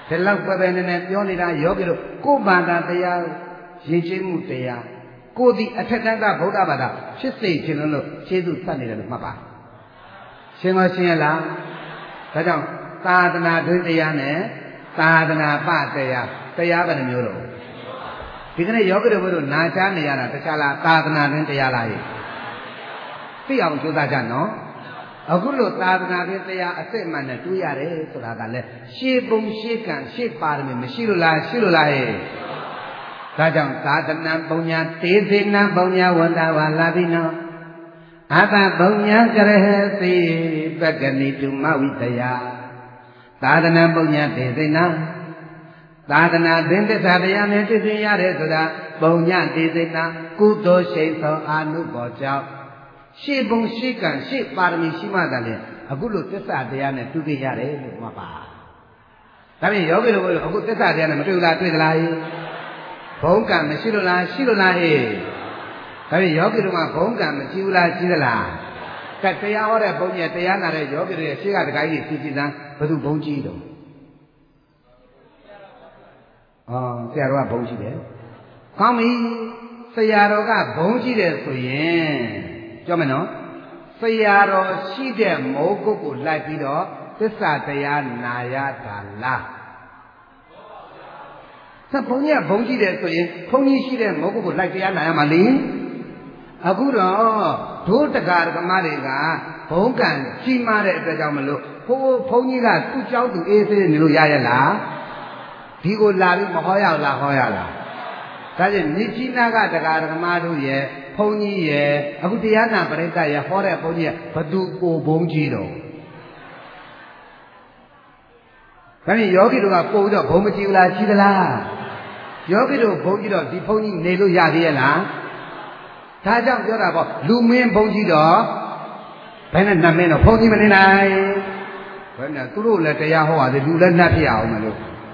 ဒီလောက်ပဲပဲနဲ့နဲ့ပြောနေတာယောဂီတို့ကိုယ်ဘာသာတရားရည်ချင်းမှုတရားကိုယ်ဒီအထက်တန်းကဗုဒ္ဓဘာသာဖြစ်စေခြင်းလို့ကျေးဇူးဆက်နေတယ်လို့မှတ်ပါရှင်းမရှင်းရလားဒါကြောင့်သာသနာတွင်တရားနဲ့သာသနာပတရားတရားဘယ်နှမျိုးတော့ဒီကနေ့ယောဂီတို့ဘုရားနာကြားနေရတာတခြားလားသာသနာတွင်တရားလားသိအောင်ကြိုးစားကြနော်အခုလို့သာသနာ့တရားအစစ်အမှန်နဲ့တွေးရတယ်ဆိုတာကလည်းရှေးပုံရှေးကံရှေးပါရမီမရှိလို့လားရှိလို့လားဟဲ့ဒါကြောင့်သာသနာပုံညာတေသေနပုံညာဝန္တာဝါလာပြီနော်အဘပုံညာကရဟစီပက္ကဏိတုမဝိတယသာသနာပုံညာတေသေနသာသနာတွင်သစ္စာတရားနဲ့သိသိရတယ်ဆိုတာပုံညာတေသေနကုသိုလ်ရှိသောအာနုဘောကြောင့်ရှေ့ဘုံရှေ့ကံရှေ့ပါရမီရှိမှသာလေအခုလိုသစ္စာတရားနဲ့တွေ့ကြရတယ်လို့မှတ်ပါဒါဖြင့်ယောဂီတို့အခုသစ္စာတရားနဲ့မတွေ့ဘူးလားတွေ့သလားဘုံကံမရှိလို့လားရှိလို့လားဟဲ့ဒါဖြင့်ယောဂီတို့ကဘုံကံမရှိဘူးလားရှိသလားကဲတရားဟောတဲ့ဘုံကြီးတရားနာတဲ့ယောဂီတွေရဲ့ရှေ့ကတကိုင်းကြီးသိကြည်စမ်းဘယ်သူဘုံကြီးတော့အော်ဆရာတော်ကဘုံကြီးတယ်ကောင်းပြီဆရာတော်ကဘုံကြီးတယ်ဆိုရင်ပြောမယ်နော်ဆရာတော်ရှိတဲ့မိုးကုတ်ကိုလိုက်ပြီးတော့သစ္စာတရားနာရတာလားဆက်ဘုန်းကြီးကဘုန်းကြီးတယ်ဆိုရင်ဘုန်းကြီးရှိတဲ့မိုးကုတ်ကိုလိုက်တရားနာရမှာလေအခုတော့ဒုတက္ကရာဓမ္မတွေကဘုံကံကြီးမားတဲ့အတွက်ကြောင့်မလို့ဘိုးဘုန်းကြီးကသူ့เจ้าသူအေးဆေးနေလို့ရရလားဒီကိုလာပြီးမဟောရလားဟောရလားဒါကြောင့်မြစ်ကြီးနာကတက္ကရာဓမ္မတို့ရဲ့ဘုန်းကြီးရဲ့အခုတရားနာပရိသတ်ရဲ့ဟောတဲ့ဘုန်းကြီးရဲ့ဘသူကိုဘုန်းကြီးတော့ဒါဖြင့်ယောဂီတို့ကပို့ပြီးတော့ဘုံမကြည့်ဘူးလားရှိသလားယောဂီတို့ဘုန်းကြီးတော့ဒီဘုန်းကြီးနေလို့ရသေးရဲ့လားဒါကြောင့်ပြောတာပေါ့လူမင်းဘုန်းကြီးတော့ဘယ်နဲ့နှမင်းတော့ဘုန်းကြီးမနေနိုင်ဘယ်နဲ့သူတို့လည်းတရားဟောရတယ်လူလည်းနှက်ပြအောင်မလို့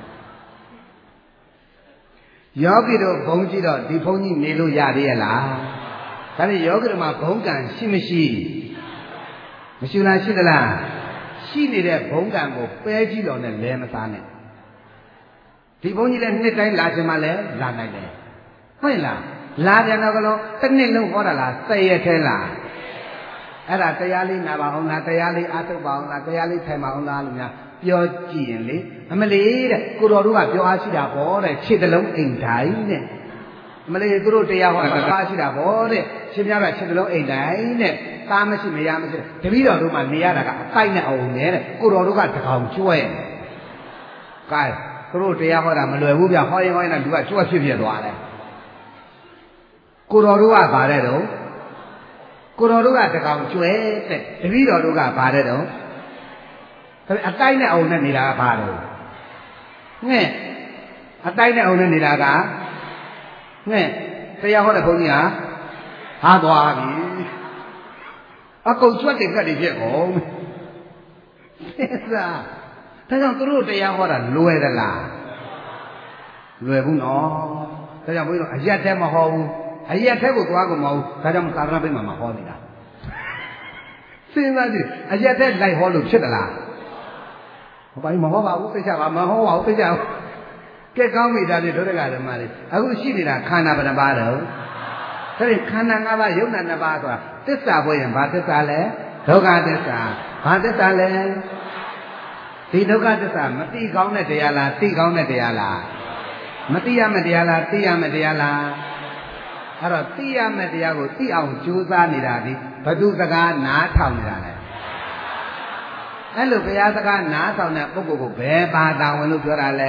ယောဂီတို့ဘုန်းကြီးတော့ဒီဘုန်းကြီးနေလို့ရသေးရဲ့လားဒါဖြင့်ယောဂီတို့မှာဘုံကံရှိမရှိမရှိလားရှိသလားရှိနေတဲ့ဘုံကံကိုပဲကြည့်တော့နဲ့လဲမစားနဲ့ဒီဘုန်းကြီးလည်းနှစ်တိုင်းလာခြင်းမှလည်းလာနိုင်တယ်ဟုတ်လားလာပြန်တော့ကလုံးတစ်နှစ်လုံးဟောတာလားဆယ်ရက်ထဲလားအဲ့ဒါတရားလေးနာပါအောင်လားတရားလေးအားထုတ်ပါအောင်လားတရားလေးထိုင်ပါအောင်လားလို့များပြောကြည့်ရင်လေအမလေးတဲ့ကိုတော်တို့ကပြောအားရှိတာပေါ့တဲ့ခြေတလုံးအိမ်တိုင်းတဲ့မလေးသူတို့တရားဟောတာကားရှိတာဗောတဲ့ရှင်ပြကခြေတလုံးအိမ်တိုင်းတဲ့သားမရှိမရမရှိတပည့်တော်တို့မှနေရတာကအတိုက်နဲ့အောင်နဲ့တဲ့ကိုတော်တို့ကတကောင်ကျွဲကဲသူတို့တရားဟောတာမလွယ်ဘူးဗျဟောရင်ဟောရင်လူကကျွဲဖြစ်ဖြစ်သွားတယ်ကိုတော်တို့ကဗါတဲ့တော့ကိုတော်တို့ကတကောင်ကျွဲတဲ့တပည့်တော်တို့ကဗါတဲ့တော့ဒါပေမဲ့အတိုက်နဲ့အောင်နဲ့နေတာကဘာလဲငဲ့အတိုက်နဲ့အောင်နဲ့နေတာကငဲ့တရားဟောတဲ့ဘုန်းကြီးဟာဟာသွားပြီအကုန်ကျွတ်တင်ကတ်တွေဖြစ်ကုန်သစ္စာဒါကြောင့်သူတို့တရားဟောတာလွယ်သလားလွယ်ဘူးနော်ဒါကြောင့်ဘုန်းကြီးတို့အရက်ထဲမဟောဘူးအရက်ထဲကိုသွားကုန်မဟုတ်ဒါကြောင့်သာသနာ့ဘက်မှာမဟောနေတာစဉ်းစားကြည့်အရက်ထဲလိုက်ဟောလို့ဖြစ်သလားဘာမှမဟောပါဘူးသိချပါမဟောပါဘူးသိချပါကဲကောင်းပြီဒါဖြင့်ဒုက္ခဓမ္မတွေအခုရှိနေတာခန္ဓာဘယ်နှပါးတော့ဒါဖြင့်ခန္ဓာ၅ပါးယုံနာနှစ်ပါးဆိုတာသစ္စာဘွဲ့ရင်ဘာသစ္စာလဲဒုက္ခသစ္စာဘာသစ္စာလဲဒီဒုက္ခသစ္စာမသိကောင်းတဲ့တရားလားသိကောင်းတဲ့တရားလားမသိရမယ့်တရားလားသိရမယ့်တရားလားအဲ့တော့သိရမယ့်တရားကိုသိအောင်ကြိုးစားနေတာဒီဘသူစကားနားထောင်နေတာလဲအဲ့လိုဘုရားစကားနားထောင်တဲ့ပုဂ္ဂိုလ်ကိုဘယ်ဘာသာဝင်လို့ပြောတာလဲ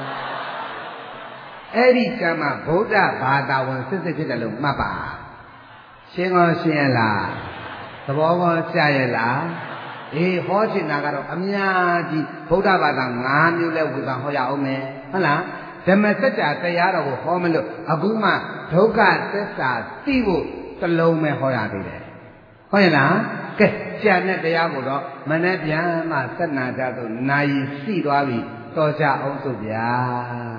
အဲ့ဒီကံမှာဗုဒ္ဓဘာသာဝင်စစ်စစ်ဖြစ်တယ်လို့မှတ်ပါရှင်းကောရှင်းရလားသဘောကောကြားရလားအေးဟောချင်တာကတော့အများကြီးဗုဒ္ဓဘာသာ၅မျိုးလဲဝေဘာဟောရအောင်မယ်ဟုတ်လားဓမ္မစကြာတရားတော်ကိုဟောမလို့အခုမှဒုက္ခသစ္စာသိဖို့တစ်လုံးပဲဟောရသေးတယ်ဟုတ်ရဲ့လားကဲကြံတဲ့တရားကိုတော့မနေ့ပြန်မှဆက်နာကြသို့နာယီစီသွားပြီတော်ကြအောင်စို့ဗျာ